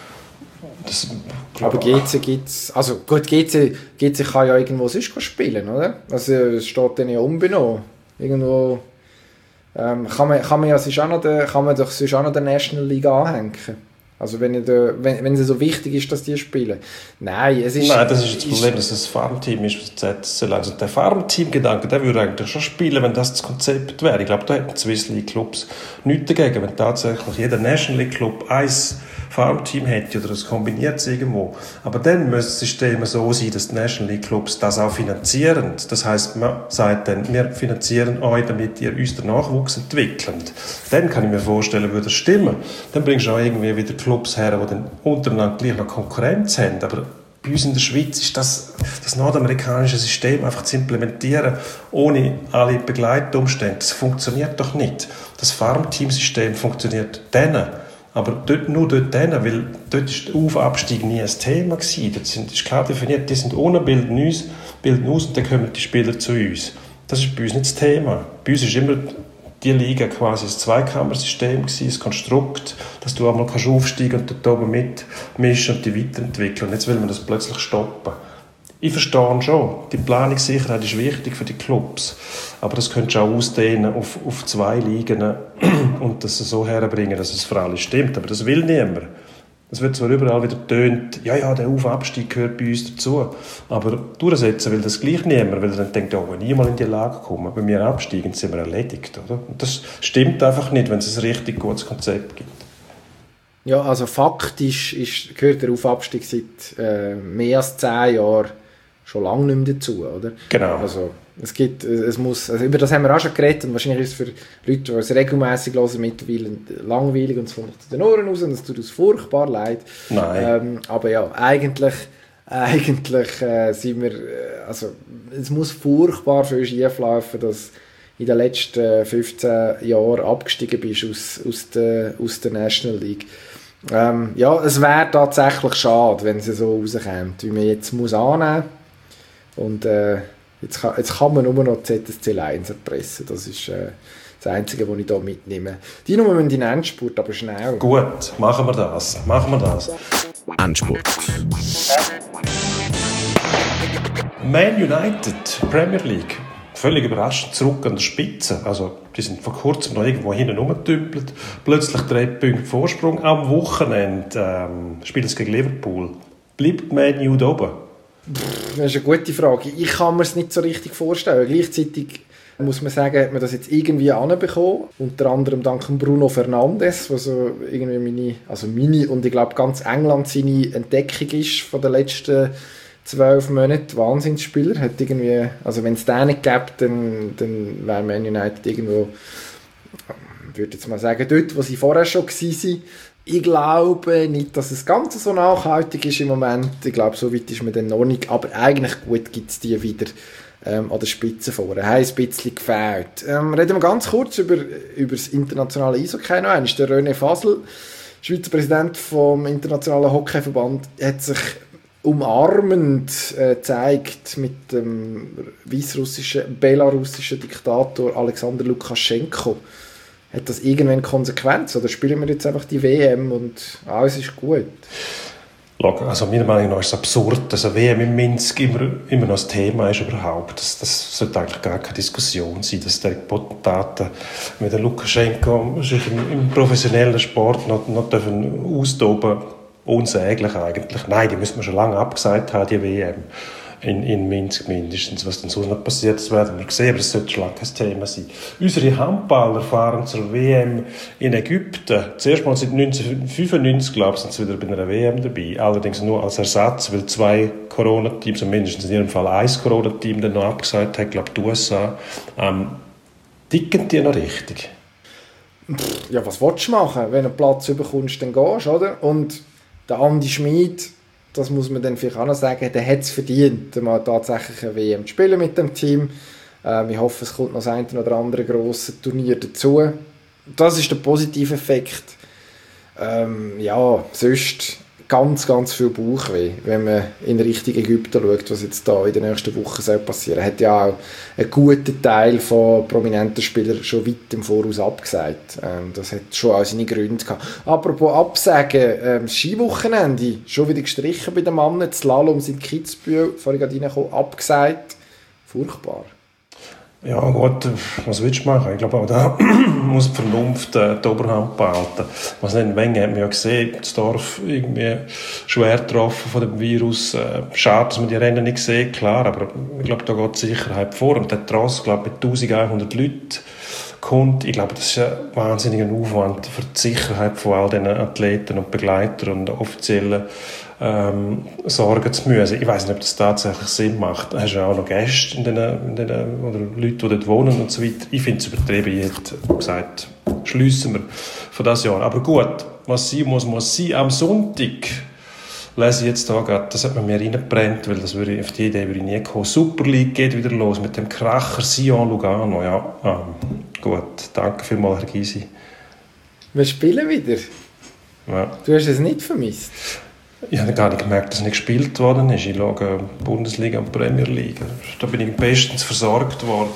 das, aber G C gibt's, also gut, G C, G C kann ja irgendwo sonst spielen, oder? Also es steht dann ja unbenommen. Irgendwo ähm, kann man, kann man ja sonst auch noch der, kann man doch sonst auch noch der National League anhängen. Also wenn, da, wenn, wenn es so wichtig ist, dass die spielen. Nein, es ist... Nein, das ist das Problem, dass es ein Farmteam ist, das Z S L. Also der Farmteam-Gedanke, der würde eigentlich schon spielen, wenn das das Konzept wäre. Ich glaube, da hätten die Swiss League Clubs nichts dagegen, wenn tatsächlich jeder National League Club ein Farmteam hätte oder es kombiniert irgendwo. Aber dann müsste das System so sein, dass die National League Clubs das auch finanzieren. Das heisst, man sagt dann, wir finanzieren euch, damit ihr uns den Nachwuchs entwickelt. Dann kann ich mir vorstellen, würde das stimmen. Dann bringst du auch irgendwie wieder Clubs her, die dann untereinander gleich noch Konkurrenz haben. Aber bei uns in der Schweiz ist das, das nordamerikanische System einfach zu implementieren, ohne alle Begleitumstände. Das funktioniert doch nicht. Das Farmteam-System funktioniert dann. Aber dort, nur dort, weil dort ist der Auf- Abstieg nie ein Thema gewesen. Dort sind, ist klar definiert, die sind ohne, bilden uns, bilden aus und dann kommen die Spieler zu uns. Das ist bei uns nicht das Thema. Bei uns ist immer die Liga quasi ein Zweikammersystem gewesen, ein Konstrukt, dass du einmal kannst aufsteigen und dort oben mitmischen und die weiterentwickeln. Und jetzt will man das plötzlich stoppen. Ich verstehe schon, die Planungssicherheit ist wichtig für die Clubs, aber das könntest du auch ausdehnen auf, auf zwei Ligen und das so herbringen, dass es für alle stimmt. Aber das will niemand. Es wird zwar überall wieder tönt, ja, ja, der Auf- Abstieg gehört bei uns dazu, aber durchsetzen will das gleich niemand, weil er dann denkt, oh, wenn ich mal in die Lage komme, wenn wir absteigen, sind wir erledigt, oder? Und das stimmt einfach nicht, wenn es ein richtig gutes Konzept gibt. Ja, also faktisch ist, gehört der Auf-Abstieg seit äh, mehr als zehn Jahren schon lange nicht mehr dazu, oder? Genau. Also, es gibt, es muss, also über das haben wir auch schon geredet und wahrscheinlich ist es für Leute, die es regelmässig hören, mittlerweile langweilig und es kommt zu den Ohren raus und es tut uns furchtbar leid. Nein. Ähm, aber ja, eigentlich, eigentlich äh, sind wir, also es muss furchtbar viel schief laufen, dass in den letzten fünfzehn Jahren abgestiegen bist aus, aus, der, aus der National League. Ähm, ja, es wäre tatsächlich schade, wenn es so rauskommt, wie man jetzt muss annehmen muss. Und äh, jetzt, kann, jetzt kann man nur noch Z S C eins erpressen. Das ist äh, das Einzige, was ich hier mitnehme. Die Nummer müssen in den Endspurt, aber schnell. Gut, machen wir das. Machen wir das. Endspurt. Man United, Premier League. Völlig überraschend zurück an der Spitze. Also, die sind vor kurzem noch irgendwo hinten rumgetümpelt. Plötzlich drei Punkte Vorsprung. Am Wochenende ähm, spielen sie gegen Liverpool. Bleibt Man U da oben? Das ist eine gute Frage. Ich kann mir es nicht so richtig vorstellen. Gleichzeitig muss man sagen, hat man das jetzt irgendwie anbekommen. Unter anderem dank Bruno Fernandes, was so irgendwie meine, also meine und ich glaube ganz England seine Entdeckung ist von den letzten zwölf Monaten. Wahnsinnsspieler. Hat irgendwie, also wenn es den nicht gäbe, dann, dann wäre Man United irgendwo, ich würde jetzt mal sagen, dort, wo sie vorher schon waren. Ich glaube nicht, dass es ganz so nachhaltig ist im Moment. Ich glaube, so weit ist man dann noch nicht. Aber eigentlich gut gibt es die wieder ähm, an der Spitze vor. Haben ein bisschen gefehlt. Ähm, reden wir ganz kurz über, über das internationale Eishockey noch. Ist der René Fasel, Schweizer Präsident vom Internationalen Hockeyverband, hat sich umarmend äh, gezeigt mit dem weißrussischen, belarussischen Diktator Alexander Lukaschenko. Hat das irgendwann Konsequenz? Oder spielen wir jetzt einfach die W M und alles ist gut? Also meiner Meinung nach ist es absurd, dass eine W M in Minsk immer, immer noch das Thema ist überhaupt. Das, das sollte eigentlich gar keine Diskussion sein, dass der Potentaten mit der Lukaschenko sich im, im professionellen Sport noch, noch dürfen austoben. Unsäglich eigentlich. Nein, die müssen wir schon lange abgesagt haben, die W M. In, in Minsk mindestens. Was dann so noch passiert, das werden wir sehen, aber das sollte schon lange kein Thema sein. Unsere Handballer fahren zur W M in Ägypten. Zuerst mal seit neunzehnhundertfünfundneunzig, glaube ich, sind sie wieder bei einer W M dabei. Allerdings nur als Ersatz, weil zwei Corona-Teams, und mindestens in ihrem Fall ein Corona-Team, dann noch abgesagt hat, glaube ich, die U S A. Ähm, ticken die noch richtig? Ja, was willst du machen? Wenn du einen Platz bekommst, dann gehst du, oder? Und der Andi Schmid, das muss man dann vielleicht auch noch sagen, der hat es verdient, mal tatsächlich eine W M zu spielen mit dem Team. Ähm, ich hoffe, es kommt noch das eine oder andere grosse Turnier dazu. Das ist der positive Effekt. Ähm, ja, sonst ganz, ganz viel Bauchweh, wenn man in Richtung Ägypten schaut, was jetzt da in den nächsten Wochen soll passieren. Hat ja auch einen guten Teil von prominenten Spielern schon weit im Voraus abgesagt. Ähm, das hat schon auch seine Gründe gehabt. Apropos Absagen, ähm, das Skiwochenende, schon wieder gestrichen bei den Männern, die Slaloms in Kitzbühel, vorhin gerade reingekommen, abgesagt. Furchtbar. Ja gut, was willst du machen? Ich glaube auch da muss die Vernunft äh, die Oberhand behalten. Was nicht in Menge hat man ja gesehen, das Dorf irgendwie schwer getroffen von dem Virus. Äh, schade, dass man die Rennen nicht sieht, klar, aber ich glaube, da geht die Sicherheit vor. Und der Tross, glaube ich, mit eintausendeinhundert Leuten kommt. Ich glaube, das ist ein wahnsinniger Aufwand für die Sicherheit von all diesen Athleten und Begleitern und offiziellen ähm, Sorgen zu müssen. Ich weiß nicht, ob das tatsächlich Sinn macht. Du hast ja auch noch Gäste in den, in den, oder Leute, die dort wohnen und so weiter. Ich finde es übertrieben. Ich hätte gesagt, schliessen wir für das Jahr. Aber gut, was sein muss, muss sein. Am Sonntag lese ich jetzt da gerade, das hat man mir reingebrennt, weil das würde ich, auf die Idee würde ich nie kommen. Super League geht wieder los mit dem Kracher Sion Lugano. Ja, ähm, gut, danke vielmals, Herr Gysi. Wir spielen wieder. Ja. Du hast es nicht vermisst? Ich habe gar nicht gemerkt, dass nicht gespielt worden ist. Ich schaue Bundesliga und Premier League. Da bin ich bestens versorgt worden.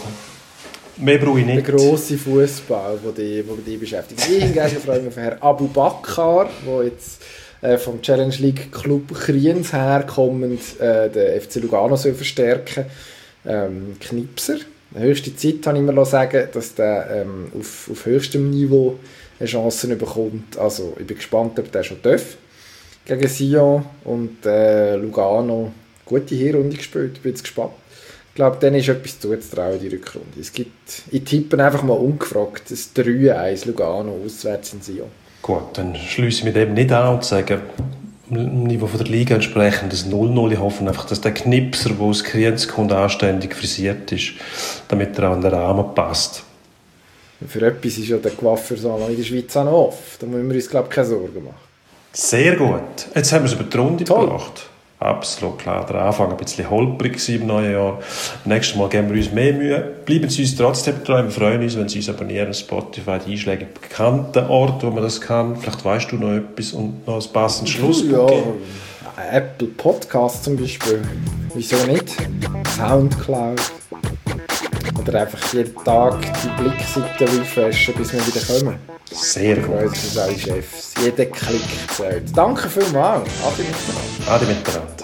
Mehr brauche ich nicht. Der grosse Fußball, der dich, der dich beschäftigt. Ich hingegen freue mich auf Herrn Abu Bakar, der jetzt äh, vom Challenge League Club Kriens herkommend äh, den F C Lugano soll verstärken. Ähm, Knipser. Die höchste Zeit, habe ich mir sagen, dass der ähm, auf, auf höchstem Niveau eine Chance bekommt. Also ich bin gespannt, ob der schon darf. Gegen Sion und äh, Lugano gute Hinrunde gespielt. Ich bin jetzt gespannt. Ich glaube, denen ist etwas zuzutrauen in die Rückrunde. Es gibt, ich tippe einfach mal ungefragt, das drei eins Lugano auswärts in Sion. Gut, dann schließe ich mit dem nicht an und sage, im Niveau von der Liga entsprechend das null null. Ich hoffe einfach, dass der Knipser, der aus Kriens kommt, anständig frisiert ist, damit er auch an den Rahmen passt. Für etwas ist ja der Coiffeursalon in der Schweiz auch noch offen. Da müssen wir uns, glaube ich, keine Sorgen machen. Sehr gut. Jetzt haben wir es über die Runde Toll. gebracht. Absolut klar. Der Anfang war ein bisschen holprig im neuen Jahr. Nächstes Mal geben wir uns mehr Mühe. Bleiben Sie uns trotzdem treu. Wir freuen uns, wenn Sie uns abonnieren. Spotify, die Einschläge in bekannten Orten, wo man das kann. Vielleicht weißt du noch etwas und noch ein passendes Schlusswort geben. Ja, Apple Podcast zum Beispiel. Wieso nicht? Soundcloud. Oder einfach jeden Tag die Blickseite refreshen, bis wir wieder kommen. Sehr gut. Freut uns alle Chefs. Jeder Klick zählt. Danke vielmals. Ade miteinander. Ade miteinander.